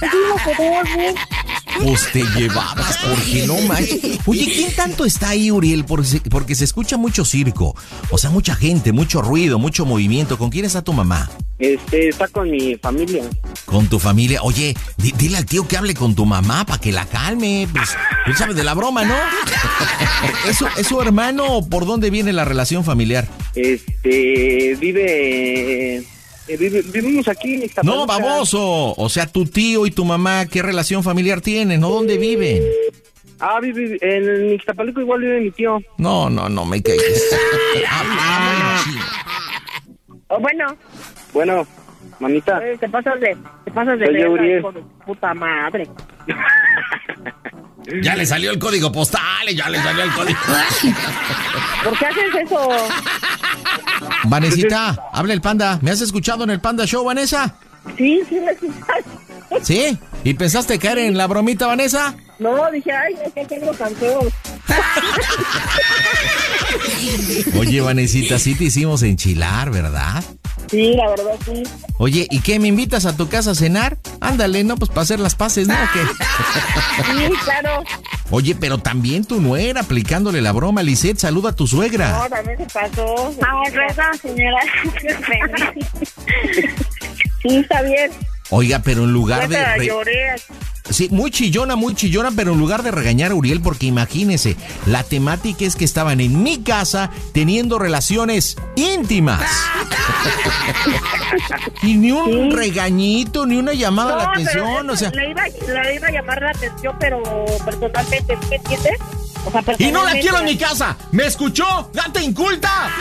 Pues te llevabas, porque no manches. Oye, ¿quién tanto está ahí, Uriel? Porque se, porque se escucha mucho circo. O sea, mucha gente, mucho ruido, mucho movimiento. ¿Con quién está tu mamá? Este, está con mi familia. Con tu familia. Oye, di, dile al tío que hable con tu mamá para que la calme. Pues, él sabe de la broma, ¿no? ¿Es su, ¿Es su hermano? ¿Por dónde viene la relación familiar? Este, vive... Eh, vive vivimos aquí en Ixtapaluca. No, baboso. O sea, tu tío y tu mamá, ¿qué relación familiar tienen? ¿O dónde viven? Ah, vive en Ixtapaluca, igual vive mi tío. No, no, no me caigas. Oh, bueno. Bueno, mamita. Eh, te pasas de... Te pasas de... Soy Uriel. Hijo de puta madre. Ya le salió el código postal, ya le salió el código. ¿Por qué haces eso? Vanesita, habla el Panda. ¿Me has escuchado en el Panda Show, Vanessa? Sí, sí me escuchas. ¿Sí? ¿Y pensaste caer en la bromita, Vanessa? No, dije, ay, es que tengo canción. Oye, Vanesita, sí te hicimos enchilar, ¿verdad? Sí, la verdad, sí. Oye, ¿y qué? ¿Me invitas a tu casa a cenar? Ándale, ¿no? Pues para hacer las paces, ¿no? ¿O qué? Sí, claro. Oye, pero también tu nuera aplicándole la broma. Lisette, saluda a tu suegra. No, también se pasó. Ay, perdón, señora. Sí, está bien. Oiga, pero en lugar de... Cuéntala, re- lloré. Sí, muy chillona, muy chillona, pero en lugar de regañar a Uriel, porque imagínese, la temática es que estaban en mi casa teniendo relaciones íntimas. Y ni un regañito, ni una llamada a la atención, pero o sea... Le iba, le iba a llamar la atención, pero personalmente, ¿me entiendes? O sea, Y no la personalmente- quiero en mi casa. ¿Me escuchó? ¡Gata inculta!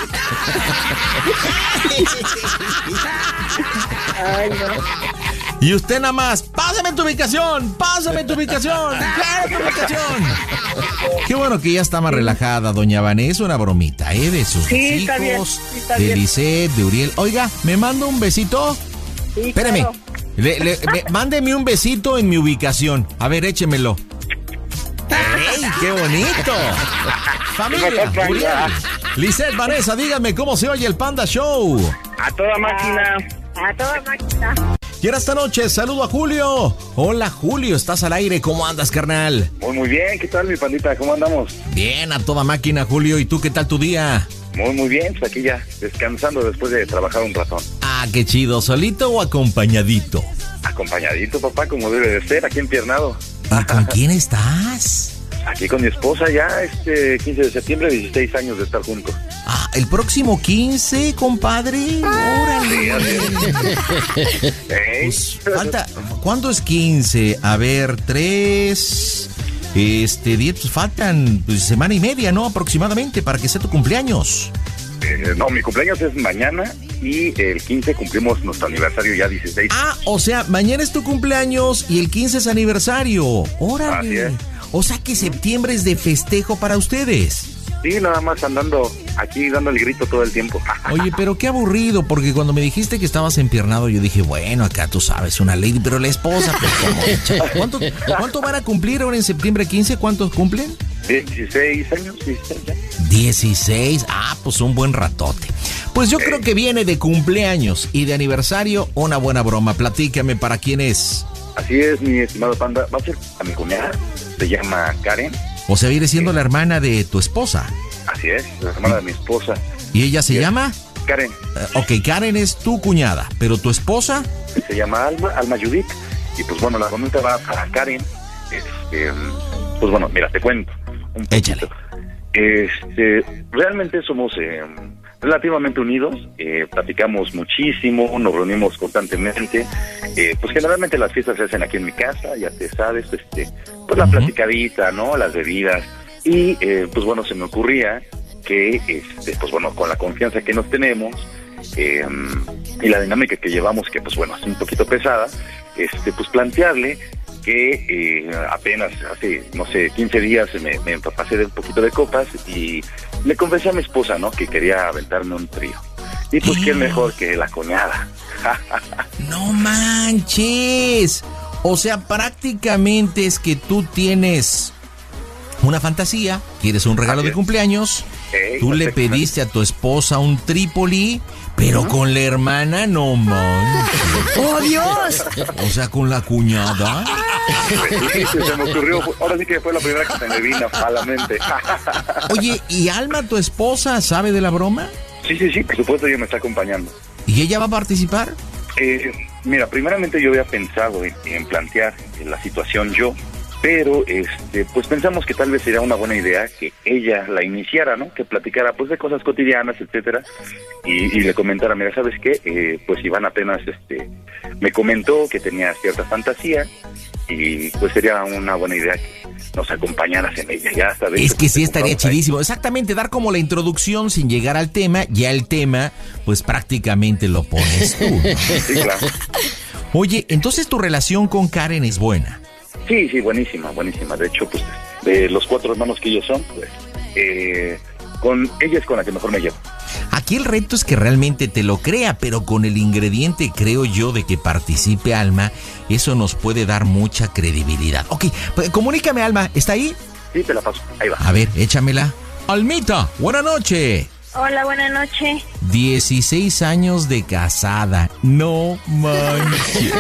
Ay, no. Y usted nada más, pásame tu ubicación, pásame tu ubicación, claro, tu ubicación. Qué bueno que ya está más relajada, doña Vanessa, una bromita, ¿eh? De sus Sí, está bien, hijos, sí, está de bien. Lisette, de Uriel. Oiga, ¿me manda un besito? Sí, Espéreme, claro. le- le- me- mándeme un besito en mi ubicación. A ver, échemelo. ¡Ey, qué bonito! Familia, Uriel, Lisette, Vanessa, díganme cómo se oye el Panda Show. A toda máquina. A toda máquina. Y ahora esta noche, saludo a Julio. Hola, Julio, ¿estás al aire? ¿Cómo andas, carnal? Muy, muy bien. ¿Qué tal, mi pandita? ¿Cómo andamos? Bien, a toda máquina, Julio. ¿Y tú qué tal tu día? Muy, muy bien. Pues aquí ya descansando después de trabajar un ratón. Ah, qué chido. ¿Solito o acompañadito? Acompañadito, papá, como debe de ser, aquí empiernado. ¿Y con quién estás? Aquí con mi esposa ya, este quince de septiembre, dieciséis años de estar juntos. Ah, el próximo quince, compadre. Órale. Pues, falta, ¿cuándo es quince? A ver, tres, este, diez, pues faltan pues, semana y media, ¿no? Aproximadamente, para que sea tu cumpleaños. Eh, no, mi cumpleaños es mañana y el quince cumplimos nuestro aniversario ya dieciséis. Ah, o sea, mañana es tu cumpleaños y el quince es aniversario. Órale. Así es. O sea que septiembre es de festejo para ustedes. Sí, nada más andando aquí dando el grito todo el tiempo. Oye, pero qué aburrido, porque cuando me dijiste que estabas empiernado, yo dije, bueno, acá tú sabes, una lady, pero la esposa, pues, ¿cómo? ¿Cuánto, ¿Cuánto van a cumplir ahora en septiembre quince? ¿Cuántos cumplen? dieciséis años, dieciséis ya. dieciséis, ah, pues un buen ratote. Pues yo creo que viene de cumpleaños y de aniversario una buena broma. Platícame, ¿para quién es? Así es, mi estimado panda. Va a ser a mi cuñada, se llama Karen. O sea, viene siendo la hermana de tu esposa. Así es, la hermana de mi esposa. ¿Y ella se Yes. llama? Karen. Uh, ok, Karen es tu cuñada, pero tu esposa... Se llama Alma, Alma Judith. Y pues bueno, la pregunta va para Karen. Este, pues bueno, mira, te cuento un poquito. Échale. Este, realmente somos eh, relativamente unidos, eh, platicamos muchísimo, nos reunimos constantemente. Eh, pues generalmente las fiestas se hacen aquí en mi casa, ya te sabes, este, pues la platicadita, ¿no? Las bebidas. Y eh, pues bueno, se me ocurría que, este, pues bueno, con la confianza que nos tenemos eh, y la dinámica que llevamos, que pues bueno, es un poquito pesada, este, pues plantearle que eh, apenas hace, no sé, quince días me, me pasé de un poquito de copas y le confesé a mi esposa, ¿no? Que quería aventarme un trío. Y pues, ¿quién mejor que la cuñada? ¡No manches! O sea, prácticamente es que tú tienes una fantasía, quieres un regalo de cumpleaños, Ey, tú le pediste a tu esposa un Trípoli, pero con la hermana no manches. ¡Oh, Dios! O sea, con la cuñada. Sí, se me ocurrió, ahora sí que fue la primera que se me vino a la mente. Oye, ¿y Alma, tu esposa, sabe de la broma? Sí, sí, sí, por supuesto ella me está acompañando. ¿Y ella va a participar? Eh, mira, primeramente yo había pensado en, en plantear la situación yo, pero este, pues pensamos que tal vez sería una buena idea que ella la iniciara, ¿no? Que platicara pues de cosas cotidianas, etcétera, y, y le comentara, mira, ¿sabes qué? Eh, pues Iván apenas este me comentó que tenía cierta fantasía y pues sería una buena idea que nos acompañaras en ella. Ya sabes. Es que sí estaría chidísimo. Exactamente, dar como la introducción sin llegar al tema. Ya el tema, pues prácticamente lo pones tú, ¿no? Sí, claro. Oye, entonces tu relación con Karen es buena. Sí, sí, buenísima, buenísima. De hecho, pues, de los cuatro hermanos que ellos son, pues, eh, con ella es con la que mejor me llevo. Aquí el reto es que realmente te lo crea, pero con el ingrediente, creo yo, de que participe Alma, eso nos puede dar mucha credibilidad. Ok, pues, comunícame, Alma, ¿está ahí? Sí, te la paso, ahí va. A ver, échamela. Almita, buena noche. Hola, buenas noches. dieciséis años de casada. No manches.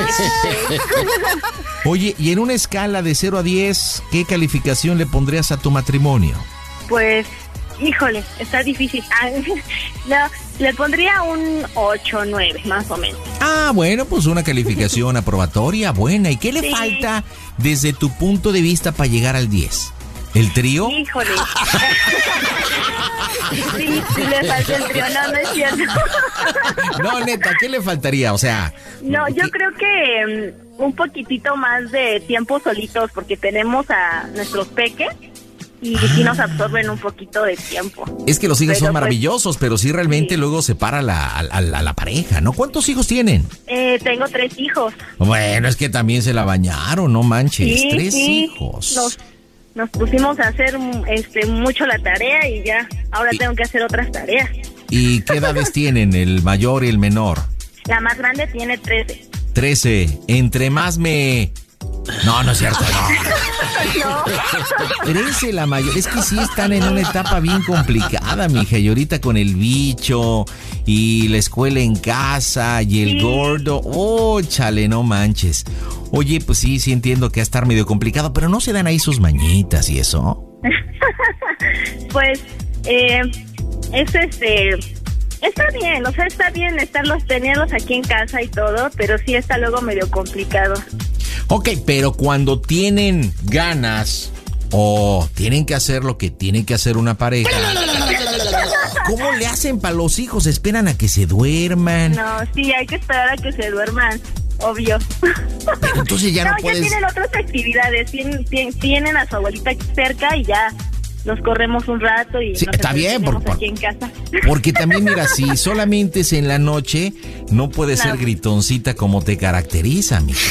Oye, y en una escala de cero a diez, ¿qué calificación le pondrías a tu matrimonio? Pues Híjole, está difícil. Ah, no, le pondría un ocho, nueve, más o menos. Ah, bueno, pues una calificación aprobatoria buena. ¿Y qué le Sí. falta desde tu punto de vista para llegar al diez? ¿El trío? Híjole. Sí, sí le falta el trío, no, no es cierto. No, neta, ¿qué le faltaría? O sea... No, yo creo que um, un poquitito más de tiempo solitos, porque tenemos a nuestros peques y sí nos absorben un poquito de tiempo. Es que los hijos Pero, son pues, maravillosos, pero sí realmente luego separa la, a, a la, a la pareja, ¿no? ¿Cuántos hijos tienen? Eh, tengo tres hijos. Bueno, es que también se la bañaron, no manches. Sí, Tres sí. hijos. Nos, nos pusimos a hacer este mucho la tarea y ya, ahora tengo que hacer otras tareas. ¿Y qué edades tienen el mayor y el menor? La más grande tiene trece. Trece. Entre más me... No, no es cierto, no. Trece la mayor. Es que sí están en una etapa bien complicada, mija. Y ahorita con el bicho y la escuela en casa y el Sí. gordo. Oh, chale, no manches. Oye, pues sí, sí entiendo que va a estar medio complicado, pero no se dan ahí sus mañitas y eso. Pues, eh, es este... Está bien, o sea, está bien estarlos, tenerlos aquí en casa y todo, pero sí está luego medio complicado. Ok, pero cuando tienen ganas o tienen que hacer lo que tiene que hacer una pareja, ¿cómo le hacen para los hijos? ¿Esperan a que se duerman? No, sí, hay que esperar a que se duerman, obvio. Pero entonces ya no, no, puedes... ya tienen otras actividades, tienen, tienen, tienen a su abuelita aquí cerca y ya los corremos un rato y Sí, nos está bien, por- entretenemos por- aquí en casa. Porque también, mira, si solamente es en la noche, no puede No. ser gritoncita como te caracteriza, mi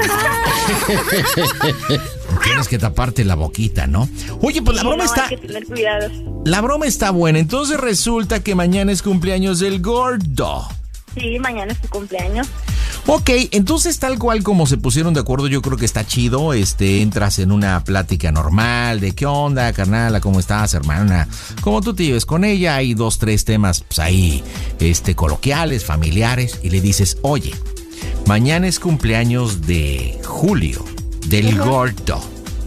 Tienes que taparte la boquita, ¿no? Oye, pues la Sí, broma no, está... hay que tener cuidado. La broma está buena. Entonces resulta que mañana es cumpleaños del gordo. Sí, mañana es tu cumpleaños. Ok, entonces tal cual como se pusieron de acuerdo, yo creo que está chido. Este, entras en una plática normal de qué onda, carnala, cómo estás, hermana, cómo tú te lleves con ella. Hay dos, tres temas, pues ahí, este, coloquiales, familiares, y le dices, oye, mañana es cumpleaños de Julio, del gordo.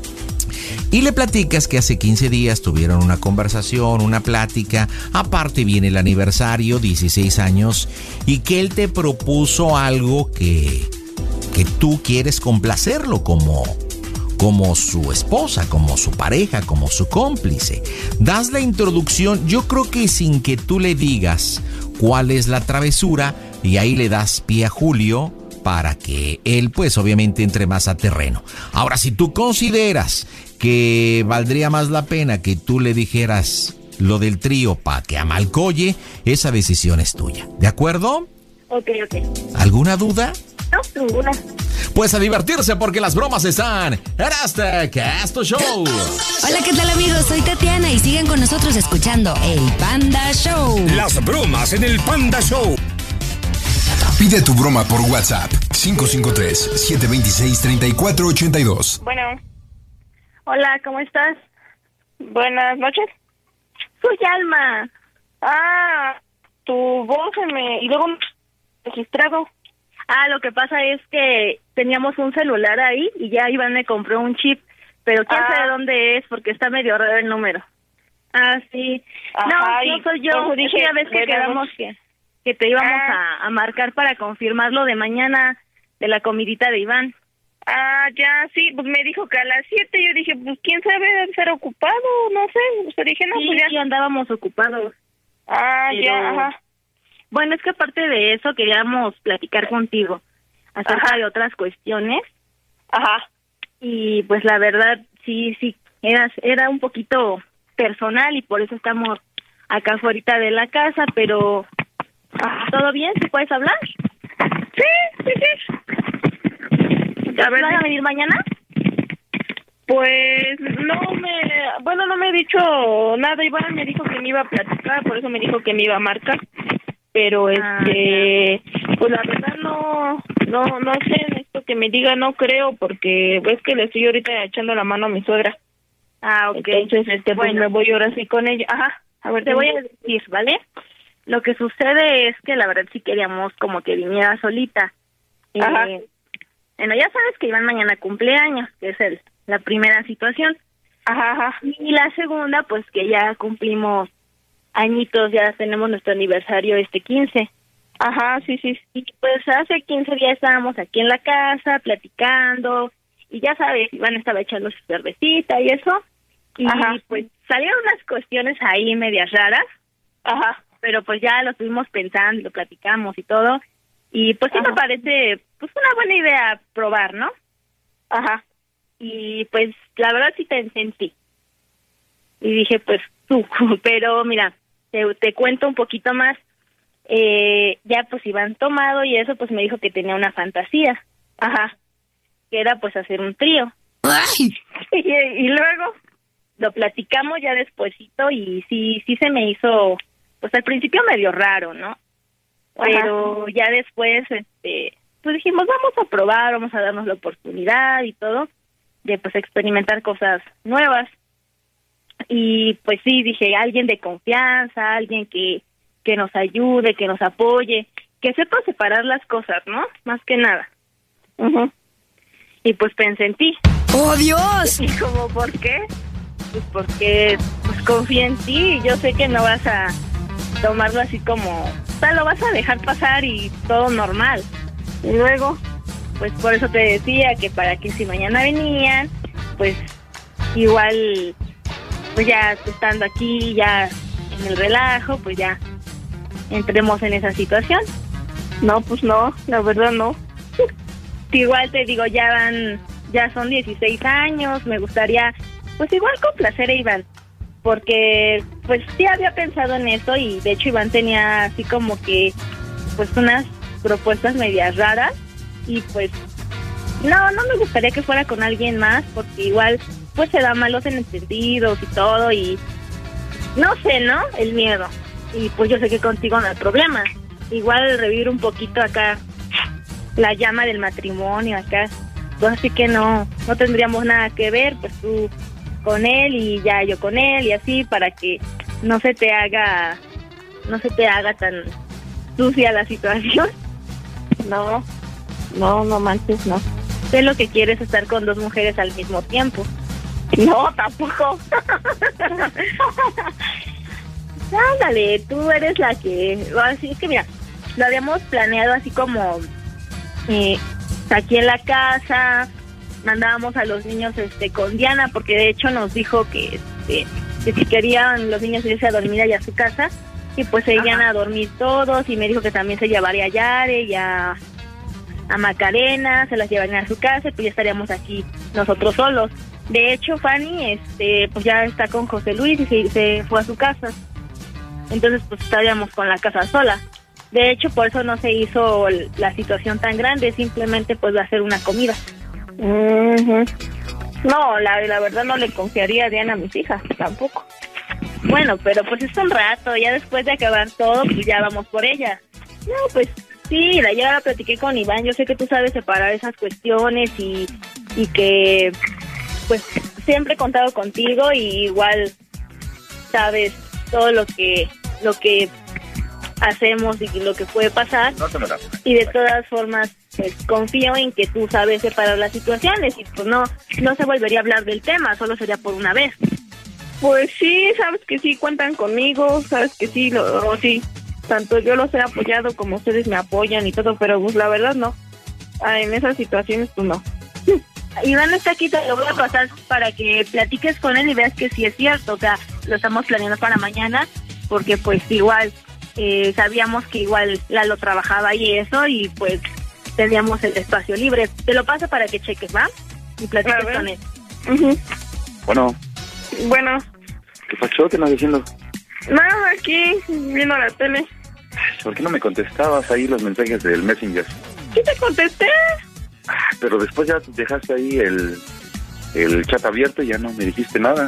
Y le platicas que hace quince días tuvieron una conversación, una plática. Aparte viene el aniversario, dieciséis años, y que él te propuso algo que, que tú quieres complacerlo como, como su esposa, como su pareja, como su cómplice. Das la introducción, yo creo que sin que tú le digas cuál es la travesura, y ahí le das pie a Julio para que él, pues obviamente, entre más a terreno. Ahora, si tú consideras que valdría más la pena que tú le dijeras lo del trío para que amalcoye, esa decisión es tuya. ¿De acuerdo? Ok, ok. ¿Alguna duda? No, ninguna. Pues a divertirse porque las bromas están en este Casto Show. Hola, ¿qué tal, amigos? Soy Tatiana y siguen con nosotros escuchando El Panda Show. Las bromas en El Panda Show. Pide tu broma por WhatsApp cinco cinco tres, siete dos seis, tres cuatro ocho dos. Bueno. Hola, ¿cómo estás? Buenas noches. Soy Alma. Ah, tu voz se me... Y luego me he registrado. Ah, lo que pasa es que teníamos un celular ahí y ya Iván me compró un chip, pero quién Ah. sabe dónde es porque está medio raro el número. Ah, sí. Ajá, no, y no soy yo. por eso Es que dije, ya ves que buenas quedamos noches. que, que te íbamos Ah. a, a marcar para confirmar lo de mañana de la comidita de Iván. Ah, ya, sí, pues me dijo que a las siete. Yo dije, pues quién sabe, debe ser ocupado, no sé. Pues dije, no, Sí, pues ya. sí, andábamos ocupados. Ah, Pero- ya, ajá. Bueno, es que aparte de eso queríamos platicar contigo acerca Ajá. de otras cuestiones. Ajá. Y pues la verdad, sí, sí, era, era un poquito personal y por eso estamos acá afuera de la casa, pero ¿todo bien? ¿Sí puedes hablar? Sí, sí, sí. ¿Ya van a venir mañana? Pues no me, bueno, no me ha dicho nada. Iván me dijo que me iba a platicar, por eso me dijo que me iba a marcar. Pero Ah, este, pues la verdad no, no, no sé, necesito que me diga, no creo, porque ves que le estoy ahorita echando la mano a mi suegra. Ah, ok. Entonces, este, pues Bueno. me voy ahora sí con ella. Ajá, a ver, Te voy dime. a decir, ¿vale? Lo que sucede es que la verdad sí queríamos como que viniera solita. Eh, Ajá. bueno, ya sabes que Iván mañana cumpleaños, que es el la primera situación. Ajá, ajá. Y la segunda, pues que ya cumplimos añitos, ya tenemos nuestro aniversario este quince. Ajá, sí, sí. Y pues hace quince días estábamos aquí en la casa platicando y ya sabes, Iván estaba echando su cervecita y eso. Y Ajá. pues salieron unas cuestiones ahí medias raras. Ajá. Pero pues ya lo estuvimos pensando, lo platicamos y todo. Y pues sí Ajá. me parece pues una buena idea probar, ¿no? Ajá. Y pues la verdad sí pensé en ti. Y dije, pues tú, pero mira, te, te cuento un poquito más. Eh, ya pues Iván tomado y eso, pues me dijo que tenía una fantasía. Ajá. Que era pues hacer un trío. ¡Ay! Y, y luego lo platicamos ya despuesito y sí, sí se me hizo, pues al principio medio raro, ¿no? Ajá. Pero ya después, este, pues dijimos, vamos a probar, vamos a darnos la oportunidad y todo, de pues experimentar cosas nuevas. Y pues sí, dije, alguien de confianza, alguien que, que nos ayude, que nos apoye, que sepa separar las cosas, ¿no? Más que nada. Uh-huh. Y pues pensé en ti. ¡Oh, Dios! Y como, ¿por qué? Pues porque pues confío en ti, yo sé que no vas a tomarlo así como, o sea, lo vas a dejar pasar y todo normal. Y luego, pues por eso te decía que para que si mañana venían, pues igual, pues ya estando aquí, ya en el relajo, pues ya entremos en esa situación. No, pues no, la verdad no. Igual te digo, ya van, ya son dieciséis años, me gustaría pues igual complacer a Iván, porque pues sí había pensado en eso y de hecho Iván tenía así como que pues unas propuestas medias raras y pues no, no me gustaría que fuera con alguien más porque igual pues se da malos entendidos y todo y no sé, ¿no? El miedo. Y pues yo sé que contigo no hay problema. Igual revivir un poquito acá la llama del matrimonio acá, pues así que no, no tendríamos nada que ver, pues tú con él y ya yo con él y así para que no se te haga, no se te haga tan sucia la situación. No, no, no manches, no. Sé lo que quieres, estar con dos mujeres al mismo tiempo. No, tampoco. Ándale, tú eres la que, así es que mira, lo habíamos planeado así como eh, aquí en la casa, mandábamos a los niños este con Diana, porque de hecho nos dijo que, este, que si querían los niños irse a dormir allá a su casa, y pues se irían a dormir todos, y me dijo que también se llevaría a Yare y a, a Macarena, se las llevarían a su casa, y pues ya estaríamos aquí nosotros solos. De hecho, Fanny este pues ya está con José Luis y se, se fue a su casa, entonces pues estaríamos con la casa sola. De hecho, por eso no se hizo la situación tan grande, simplemente pues va a ser una comida. Uh-huh. No, la, la verdad no le confiaría a Diana a mis hijas, tampoco. Bueno, pero pues es un rato, ya después de acabar todo, pues ya vamos por ella. No, pues sí, la ya la platiqué con Iván, yo sé que tú sabes separar esas cuestiones y, y que pues siempre he contado contigo y igual sabes todo lo que lo que hacemos y lo que puede pasar, no te me da. Y de todas formas pues confío en que tú sabes separar las situaciones y pues no no se volvería a hablar del tema, solo sería por una vez. Pues sí, sabes que sí cuentan conmigo, sabes que sí, lo, lo sí, tanto yo los he apoyado como ustedes me apoyan y todo, pero pues la verdad no, ah, en esas situaciones pues no. Iván está aquí, te lo voy a pasar para que platiques con él y veas que sí es cierto, o sea, lo estamos planeando para mañana, porque pues igual eh, sabíamos que igual Lalo trabajaba y eso, y pues teníamos el espacio libre. Te lo paso para que cheques, ¿va? Y platiques con él. Uh-huh. Bueno. Bueno. ¿Qué pasó? ¿Qué andas diciendo? Nada, aquí, viendo la tele. ¿Por qué no me contestabas ahí los mensajes del Messenger? ¿Qué te contesté? Pero después ya dejaste ahí el, el chat abierto y ya no me dijiste nada.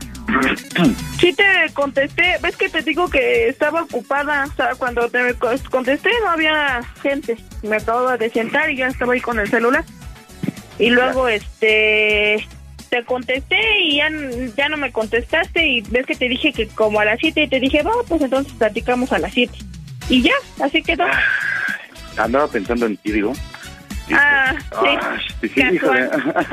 Sí te contesté, ves que te digo que estaba ocupada, o sea, cuando te contesté no había gente, me acabo de sentar y ya estaba ahí con el celular. Y luego este te contesté y ya, ya no me contestaste y ves que te dije que como a las siete y te dije, va, pues entonces platicamos a las siete. Y ya, así quedó. Andaba pensando en ti, digo. Ah, sí. Ah, sí, sí, híjole.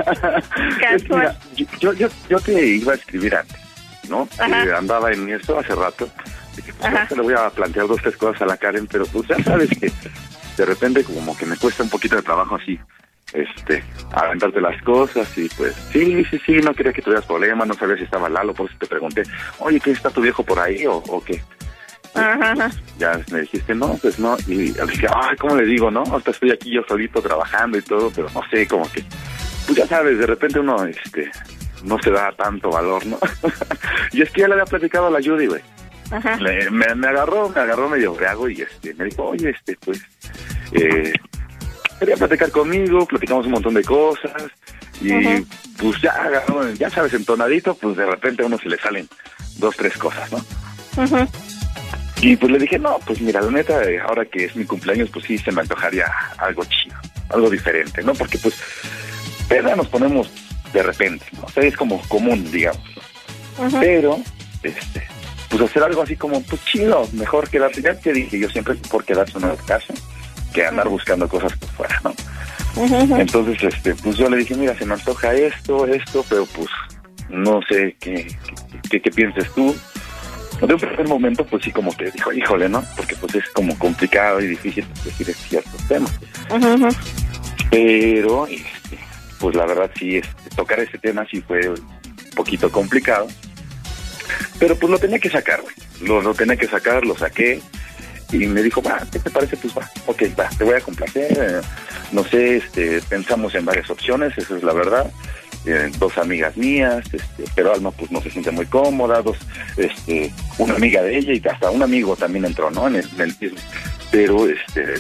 Es que, mira, yo, yo, yo te iba a escribir antes, ¿no? Eh, andaba en esto hace rato, de que pues, te le voy a plantear dos, tres cosas a la Karen, pero pues ya sabes que de repente como que me cuesta un poquito de trabajo así, este, aventarte las cosas y pues sí, sí, sí, no quería que tuvieras problemas, no sabía si estaba Lalo, por eso te pregunté, oye, ¿qué está tu viejo por ahí o, o qué? Ajá, ajá. Ya me dijiste, no, pues no, y dije, ay, ¿cómo le digo, no? Hasta estoy aquí yo solito trabajando y todo, pero no sé, como que, pues ya sabes, de repente uno, este, no se da tanto valor, ¿no? Y es que ya le había platicado a la Judy, güey. Ajá. Le, me, me agarró, me agarró medio briago y este, me dijo, oye, este, pues, eh, quería platicar conmigo, platicamos un montón de cosas y uh-huh. pues ya agarró, ya sabes, entonadito, pues de repente a uno se le salen dos, tres cosas, ¿no? Uh-huh. Y pues le dije, no, pues mira, la neta, ahora que es mi cumpleaños, pues sí se me antojaría algo chido, algo diferente, ¿no? Porque pues, peda nos ponemos de repente, ¿no? O sea, es como común, digamos, ¿no? Uh-huh. Pero, este, pues hacer algo así como, pues chido, mejor quedarse, ya te dije, yo siempre por quedarse en el caso, que andar uh-huh. buscando cosas por fuera, ¿no? Uh-huh. Entonces, este, pues yo le dije, mira, se me antoja esto, esto, pero pues, no sé qué, qué, qué pienses tú. De un primer momento, pues sí, como que dijo, híjole, ¿no? Porque pues es como complicado y difícil decir ciertos temas. Uh-huh. Pero, este, pues la verdad sí, este, tocar ese tema sí fue un poquito complicado. Pero pues lo tenía que sacar, güey. Lo, lo tenía que sacar, lo saqué. Y me dijo, va, ¿qué te parece? Pues va, ok, va, te voy a complacer. Eh, no sé, este, pensamos en varias opciones, esa es la verdad. Eh, dos amigas mías, este, pero Alma pues no se siente muy cómoda, dos, este, una amiga de ella y hasta un amigo también entró, ¿no? En el, en el mismo. Pero, este,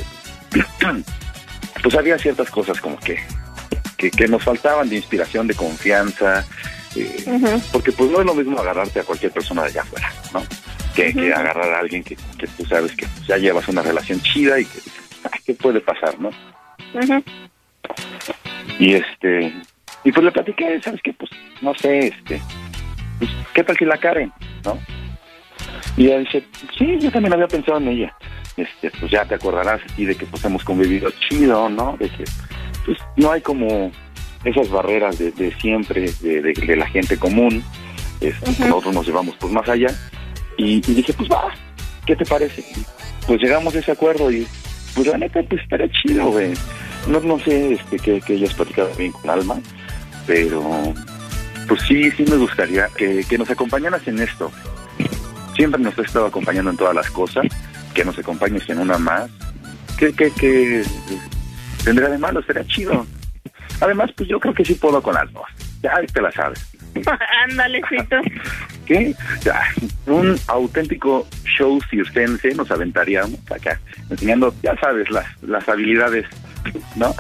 pues había ciertas cosas como que, que, que nos faltaban de inspiración, de confianza, eh, uh-huh. porque pues no es lo mismo agarrarte a cualquier persona de allá afuera, ¿no? Que, uh-huh. que agarrar a alguien que, que tú sabes que pues, ya llevas una relación chida y que, ah, ¿qué puede pasar, no? Uh-huh. Y este... Y pues le platiqué, ¿sabes qué? Pues, no sé, este, pues, ¿qué tal si la Karen, no? Y ella dice, sí, yo también había pensado en ella. Este, pues ya te acordarás aquí de que pues hemos convivido chido, ¿no? De que, pues, no hay como esas barreras de, de siempre, de, de, de la gente común. Este, uh-huh. Nosotros nos llevamos pues más allá. Y, y dije, pues va, ¿qué te parece? Y, pues llegamos a ese acuerdo y, pues la neta, pues estaría chido, güey. No, no sé, este, que, que hayas platicado bien con Alma, pero pues sí, sí me gustaría que, que nos acompañaras en esto. Siempre nos has estado acompañando en todas las cosas, que nos acompañes en una más. Que, que, que tendría de malo, sería chido. Además, pues yo creo que sí puedo con las dos. Ya te la sabes. Ándale, Cito. ¿Qué? Ya, un auténtico show circense nos aventaríamos acá, enseñando, ya sabes, las, las habilidades, ¿no?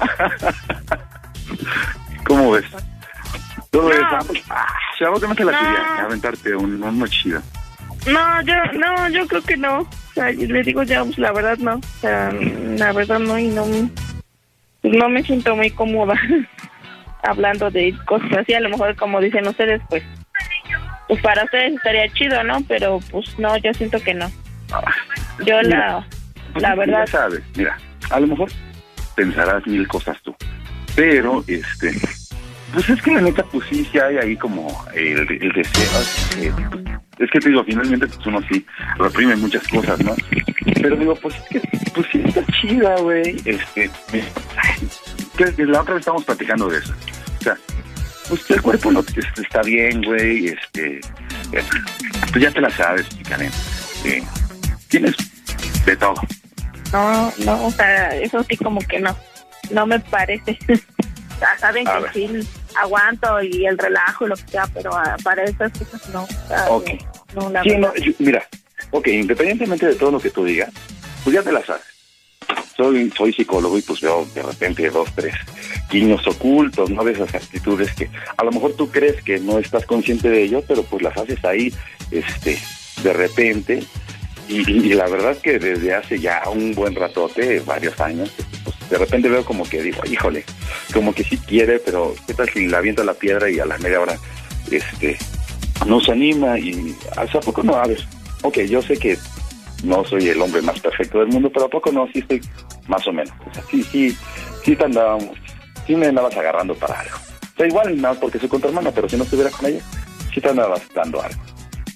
¿Cómo ves? Todo no. eso. Ah, o sea, vos no te la quería no. aventarte un, un chido. No, yo, no, yo creo que no. O sea, le digo ya, pues, la verdad no. O sea, la verdad no, y no, no me siento muy cómoda hablando de cosas así. A lo mejor, como dicen ustedes, pues, pues para ustedes estaría chido, ¿no? Pero, pues, no, yo siento que no. Yo mira, la, la verdad. Ya sabes, mira, a lo mejor pensarás mil cosas tú, pero, este, pues es que la neta, pues sí, sí hay ahí como el, el deseo. Eh, es que te digo, finalmente, pues uno sí reprime muchas cosas, ¿no? Pero digo, pues es que, pues sí está chida, güey. Este, que la otra vez estamos platicando de eso. O sea, pues el cuerpo no está bien, güey. Este, eh, pues ya te la sabes, Karen. Eh, tienes de todo. No, no, o sea, eso sí como que no, no me parece. O sea, saben a que ver. Sí aguanto y el relajo y lo que sea, pero uh, para esas cosas no. O sea, okay. no, la sí, verdad. No, yo, mira, ok, independientemente de todo lo que tú digas, pues ya te la sabes. Soy, soy psicólogo y pues veo de repente dos, tres guiños ocultos, ¿no? De esas actitudes que a lo mejor tú crees que no estás consciente de ello, pero pues las haces ahí, este, de repente. Y, y la verdad que desde hace ya un buen ratote, varios años, pues de repente veo como que digo, híjole, como que sí quiere, pero ¿qué tal si le aviento la piedra y a la media hora este, no se anima? Y ¿a poco no? A ver, ok, yo sé que no soy el hombre más perfecto del mundo, pero ¿a poco no? Sí estoy más o menos. O sea, sí, sí, sí te andábamos, sí me andabas agarrando para algo. O sea, igual, no porque soy con tu hermana, pero si no estuviera con ella, sí te andabas dando algo.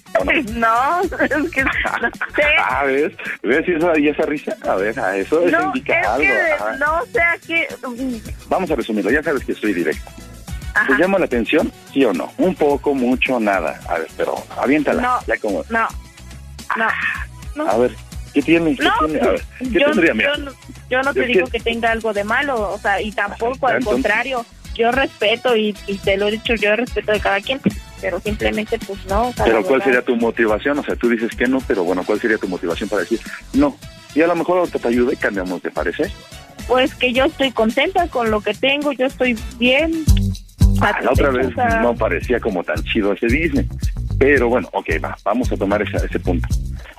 ¿o no? No, es que no sé. Ah, ¿ves? ¿Ves esa, y esa risa? A ver, a eso, eso No, indica es algo. que Ajá. no sé a qué... Vamos a resumirlo, ya sabes que estoy directo. Ajá. ¿Te llama la atención? ¿Sí o no? Un poco, mucho, nada. A ver, pero aviéntala. No, ya como... no, no, no. A ver, ¿qué tiene? ¿Qué No, tiene? A ver, ¿qué yo, tendría, mira? yo, no- yo no te Es digo que- que tenga algo de malo, o sea, y tampoco, Ah, al entonces- contrario, yo respeto, y, y te lo he dicho, yo respeto de cada quien, pero simplemente, pues no. O sea, Pero la ¿cuál verdad- sería tu motivación? O sea, tú dices que no, pero bueno, ¿cuál sería tu motivación para decir no? Y a lo mejor ahorita te ayude y cambiamos de parecer. Pues que yo estoy contenta con lo que tengo, yo estoy bien. Ah, la otra vez o sea- no parecía como tan chido ese Disney. Pero bueno, ok, va, vamos a tomar esa, ese punto.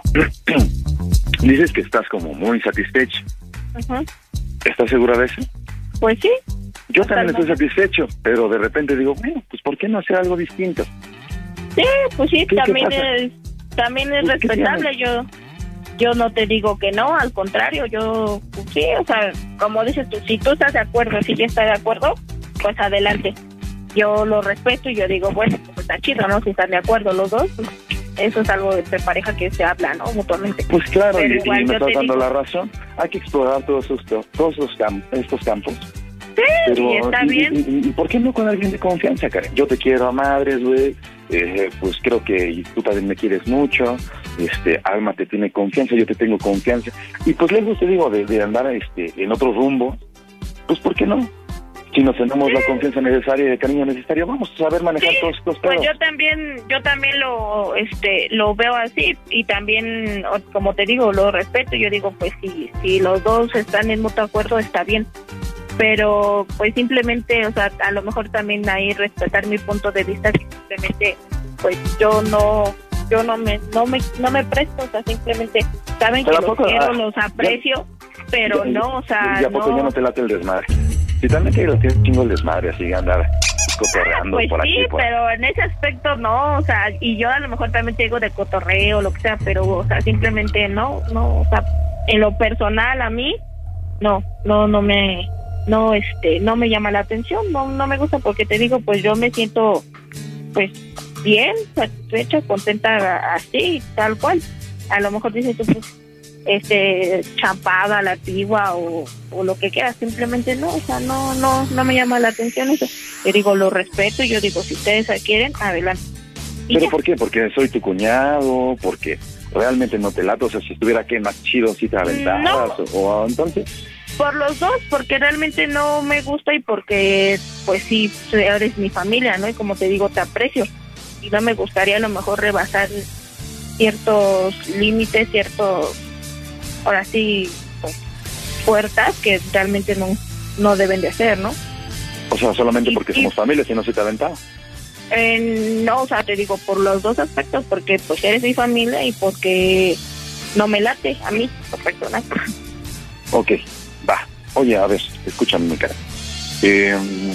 Dices que estás como muy satisfecho. Ajá. ¿Estás segura de eso? Pues sí. Yo también estoy satisfecho, pero de repente digo, bueno, pues ¿por qué no hacer algo distinto? Sí, pues sí, ¿Qué- qué también pasa? es, también es Pues, ¿qué respetable. tiene? Yo, yo no te digo que no, al contrario, yo, pues sí, o sea, como dices tú, si tú estás de acuerdo, si yo estoy de acuerdo, pues adelante. Yo lo respeto y yo digo, bueno, pues está chido, ¿no? Si están de acuerdo los dos, pues, eso es algo de pareja que se habla, ¿no? Mutuamente. Pues claro, Pero y, igual y me yo estás te dando digo- la razón. Hay que explorar todos estos, todos los cam- estos campos. Sí, Pero, y está y, bien. y- y- ¿y por qué no con alguien de confianza, Karen? Yo te quiero a madres, güey. Eh, pues creo que tú también me quieres mucho. Este, Alma te tiene confianza, yo te tengo confianza. Y pues lejos te digo de, de andar este, en otro rumbo, pues ¿por qué no? Si nos tenemos la confianza necesaria y el cariño necesario, vamos a saber manejar todos estos Pues pedos. yo también, yo también lo, este, lo veo así, y también, o- como te digo, lo respeto. Yo digo, pues si, si los dos están en mutuo acuerdo, está bien. Pero, pues simplemente, o sea, a lo mejor también ahí respetar mi punto de vista, que simplemente, pues yo no, yo no me, no me, no me presto, o sea, simplemente saben Pero que ¿a los poco? quiero, Ah, los aprecio, pero Ya- no, o sea, ¿Y a poco no. ya no te late el desmadre? Si también te tiene un chingo el desmadre, así andar cotorreando Pues por sí, aquí. Por... pero en ese aspecto no, o sea, y yo a lo mejor también te digo de cotorreo, lo que sea, pero, o sea, simplemente no, no, o sea, en lo personal a mí, no, no, no me, no, este, no me llama la atención, no, no me gusta, porque te digo, pues yo me siento, pues, bien, satisfecha, contenta así, tal cual. A lo mejor dices tú, pues, este, champada, la antigua o, o lo que quieras, simplemente no, o sea, no, no, no me llama la atención eso. Yo digo, lo respeto, y yo digo, si ustedes quieren, adelante. Y ¿Pero ya. por qué? Porque soy tu cuñado, porque realmente no te lato, o sea, si estuviera aquí más chido, si te aventaras, No. o, o entonces... Por los dos, porque realmente no me gusta, y porque, pues sí, eres mi familia, ¿no? Y como te digo, te aprecio, y no me gustaría a lo mejor rebasar ciertos límites, ciertos, ahora sí, pues, puertas que realmente no, no deben de ser, ¿no? O sea, solamente Y- porque y- somos familia, si no se te aventaba. Eh, no, o sea, te digo por los dos aspectos, porque pues eres mi familia y porque no me late a mí, lo personal. Ok, va. Oye, a ver, escúchame, mi cara. Eh,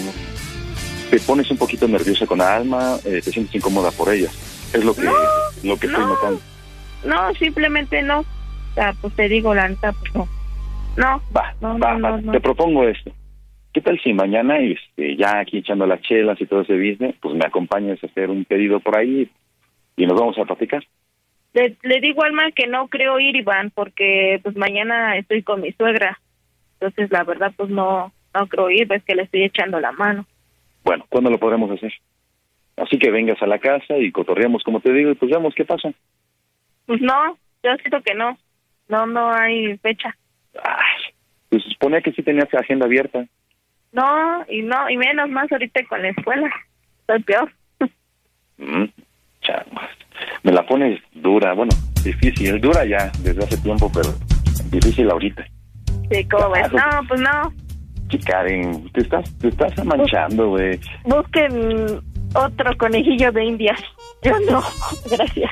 te pones un poquito nerviosa con Alma, eh, te sientes incómoda por ella. Es lo que, lo que estoy no. notando. No, simplemente no. O sea, pues te digo, la neta, pues no. No, Va, no, va, no, va. no, no. Te propongo esto. ¿Qué tal si mañana, este, ya aquí echando las chelas y todo ese business, pues me acompañas a hacer un pedido por ahí y nos vamos a platicar? Le, le digo a Alma que no creo ir, Iván, porque pues mañana estoy con mi suegra. Entonces, la verdad, pues no, no creo ir, ves que le estoy echando la mano. Bueno, ¿cuándo lo podremos hacer? Así que vengas a la casa y cotorreamos, como te digo, y pues vemos qué pasa. Pues no, yo siento que no. No, no hay fecha. Pues suponía que sí tenías agenda abierta. No, y no, y menos más ahorita con la escuela. Soy peor. Mm, changos. Me la pones dura, bueno, difícil, dura ya desde hace tiempo, pero difícil ahorita. Sí, ¿cómo ves? No, pues no. Sí, Karen, te estás, te estás manchando, güey. Busquen otro conejillo de indias. Yo no, gracias.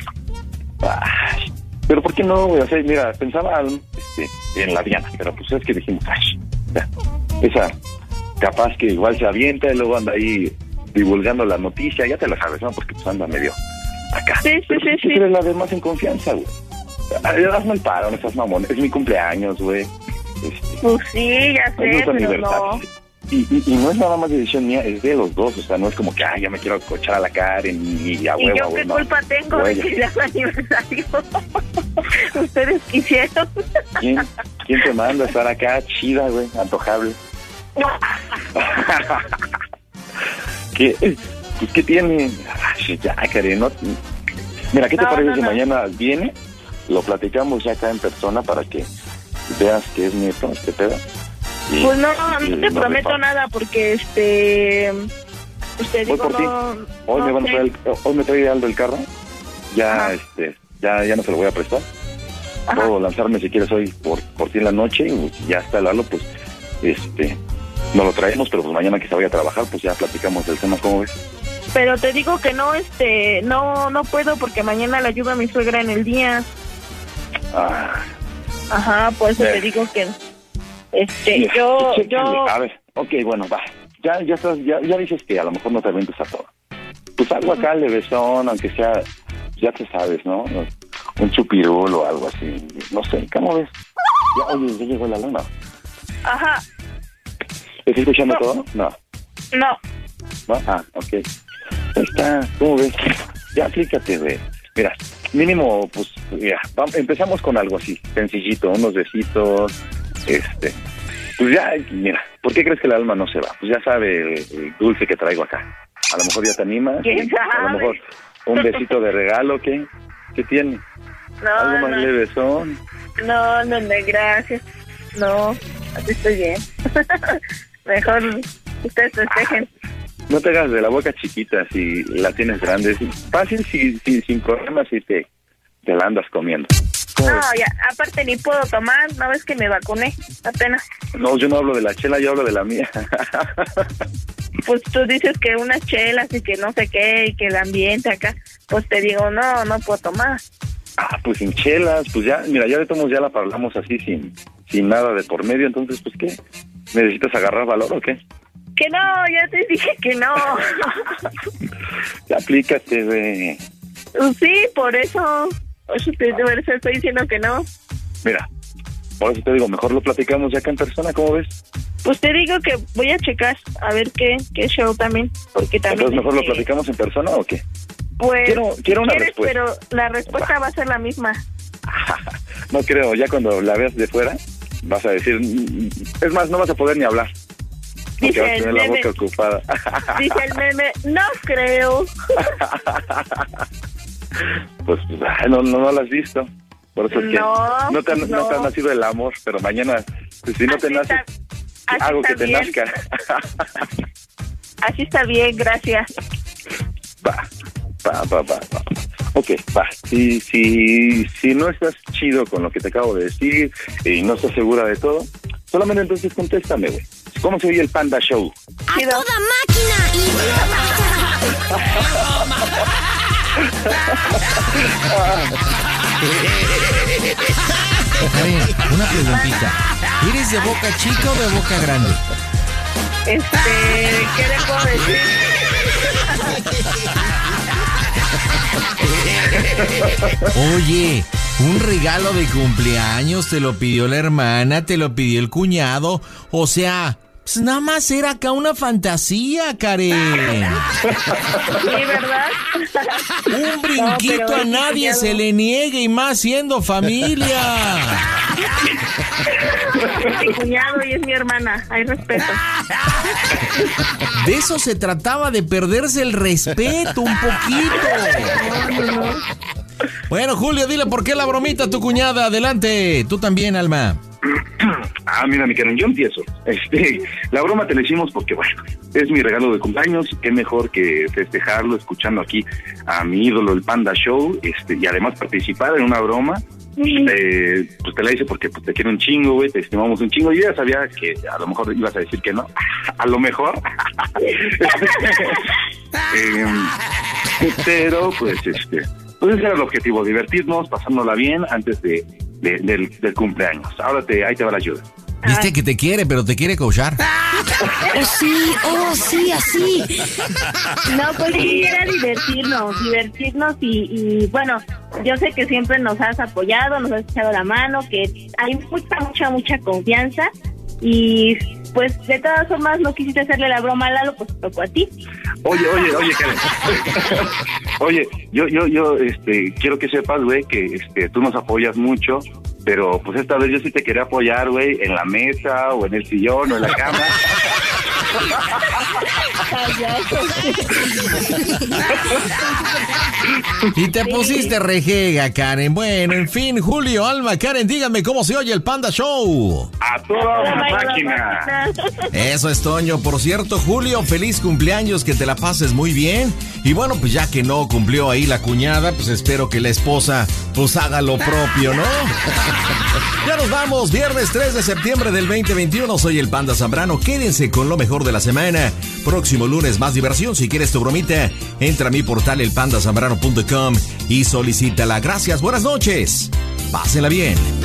Ay, pero ¿por qué no, güey? O sea, mira, pensaba este, en la Diana, pero pues es que dijimos, ay, ya, esa capaz que igual se avienta y luego anda ahí divulgando la noticia, ya te la sabes, ¿no? Porque pues anda medio acá. Sí, sí, Pero sí, si sí. eres la de más en confianza, güey. Ay, hazme el paro, no estás mamón. Es mi cumpleaños, güey. Este, Pues sí, ya es sé, nuestro pero no. aniversario. y, y, y no es nada más decisión mía, es de los dos, o sea, no es como que, ay, ya me quiero cochar a la Karen y a huevo. ¿Y yo qué no. culpa tengo o de ella. que sea su aniversario? Ustedes quisieron. ¿Quién, ¿Quién te manda a estar acá chida, güey, antojable? ¿Qué, pues, ¿qué tiene? Ay, ya, Karen, no... Mira, ¿qué te No, parece no, si no. mañana viene? Lo platicamos ya acá en persona para que veas que es nieto este pedo. Y- Pues no, y no te nos prometo rifa. nada porque este... Usted Voy digo, por ti. no... Hoy no me van a sé. traer, el- hoy me trae Aldo el carro. Ya, este, ya, ya no se lo voy a prestar. Puedo lanzarme si quieres hoy por, por ti en la noche y ya está Lalo, pues, este, no lo traemos, pero pues mañana que se vaya a trabajar, pues ya platicamos del tema, ¿cómo ves? Pero te digo que no, este... No, no puedo porque mañana le ayudo a mi suegra en el día. Ah, Ajá, por eso Bien. te digo que... Este, mira, yo... chécale. yo A ver, ok, bueno, va. Ya, ya estás, ya, ya dices que a lo mejor no te avientes a todo. Pues algo acá levesón, aunque sea, ya te sabes, ¿no? Un chupirul o algo así. No sé, ¿cómo ves? Ya, oye, ya llegó la luna. Ajá, ¿Estás escuchando No. todo? No. no. ¿No? Ah, ok. Ahí está, ¿cómo ves? Ya aplícate, güey. Mira, mínimo, pues, mira, vamos, empezamos con algo así, sencillito, unos besitos, este... Pues ya, mira, ¿por qué crees que el alma no se va? Pues ya sabe el, el dulce que traigo acá. A lo mejor ya te animas. ¿Quién y A lo sabe? mejor un besito de regalo, ¿qué? ¿Qué tiene? No, Algo más no. levesón. No, no, no, gracias. No, así estoy bien. Mejor ustedes festejen. No te hagas de la boca chiquita si la tienes grande. Sí, fácil, si, si, sin problemas, si te, te la andas comiendo. ¿Cómo No, ves? ya, aparte ni puedo tomar, no ves que me vacuné, apenas. No, yo no hablo de la chela, yo hablo de la mía. Pues tú dices que unas chelas y que no sé qué, y que el ambiente acá, pues te digo, no, no puedo tomar. Ah, pues sin chelas, pues ya, mira, ya de todos modos ya la hablamos así sin, sin nada de por medio, entonces, pues, ¿qué? ¿Necesitas agarrar valor o qué? Que no, ya te dije que no. Ya aplícate, güey. Pues sí, por eso, por eso te por eso estoy diciendo que no. Mira, por eso te digo, mejor lo platicamos ya acá en persona, ¿cómo ves? Pues te digo que voy a checar, a ver qué, qué show también, porque también... Entonces, ¿mejor lo este, platicamos en persona o qué? Pues, Quiero- quiero una ¿quieres? respuesta. Pero la respuesta va a ser la misma. No creo, ya cuando la veas de fuera, vas a decir, mm, es más, no vas a poder ni hablar. Porque Dice vas a el tener la meme. boca ocupada. Dice el meme, no creo. Pues, ay, no, no, no lo has visto. Por eso es que No, no, te, ha- no. no. te ha nacido el amor, pero mañana, pues, si no te Así nace, está- así algo que está te bien. nazca. Así está bien, gracias. Va, va, va, va, va. Ok, va. Si, si, si no estás chido con lo que te acabo de decir y no estás segura de todo, solamente entonces contéstame, güey. ¿Cómo se oye el Panda Show? ¡A toda Karen, una preguntita. ¿Eres de boca chica o de boca grande? Este, ¿qué le puedo decir? Oye, un regalo de cumpleaños te lo pidió la hermana, te lo pidió el cuñado. O sea, pues nada más era acá una fantasía, Karen. Sí, ¿verdad? Un brinquito No, pero a es mi nadie cuñado. se le niegue y más siendo familia. Es mi cuñado y es mi hermana, hay respeto. De eso se trataba, de perderse el respeto un poquito. No, no, no. Bueno, Julio, dile por qué la bromita a tu cuñada. Adelante, tú también, Alma. Ah, mira, mi Karen, yo empiezo. Este, la broma te la hicimos porque, bueno, es mi regalo de cumpleaños y qué mejor que festejarlo escuchando aquí a mi ídolo, el Panda Show, este, y además participar en una broma. Eh, pues te la hice porque pues, te quiero un chingo, güey, te estimamos un chingo. Yo ya sabía que a lo mejor ibas a decir que no. A lo mejor. Eh, pero, pues, este, pues ese era el objetivo, divertirnos, pasándola bien antes de, de- del, del cumpleaños. Ahora te, ahí te va la ayuda. Viste que te quiere, pero te quiere coachar. Oh, sí, oh, sí, así. No, pues sí, era divertirnos, divertirnos y, y bueno, yo sé que siempre nos has apoyado, nos has echado la mano, que hay mucha, mucha, mucha confianza y pues de todas formas no quisiste hacerle la broma a Lalo, pues tocó a ti. Oye, oye, oye, Karen. Oye, yo, yo, yo, este, quiero que sepas, güey, que este, tú nos apoyas mucho, pero pues esta vez yo sí te quería apoyar, güey, en la mesa, o en el sillón, o en la cama. Y te pusiste rejega, Karen. Bueno, en fin, Julio, Alma, Karen, díganme cómo se oye el Panda Show. A toda una máquina. Eso es, Toño. Por cierto, Julio, feliz cumpleaños, que te la pases muy bien. Y bueno, pues ya que no cumplió ahí la cuñada, pues espero que la esposa pues haga lo propio, ¿no? Ya nos vamos, viernes tres de septiembre del veinte veintiuno. Soy el Panda Zambrano. Quédense con lo mejor de la semana. Próximo lunes más diversión. Si quieres tu bromita, entra a mi portal el panda zambrano punto com y solicítala. Gracias, buenas noches. Pásenla bien.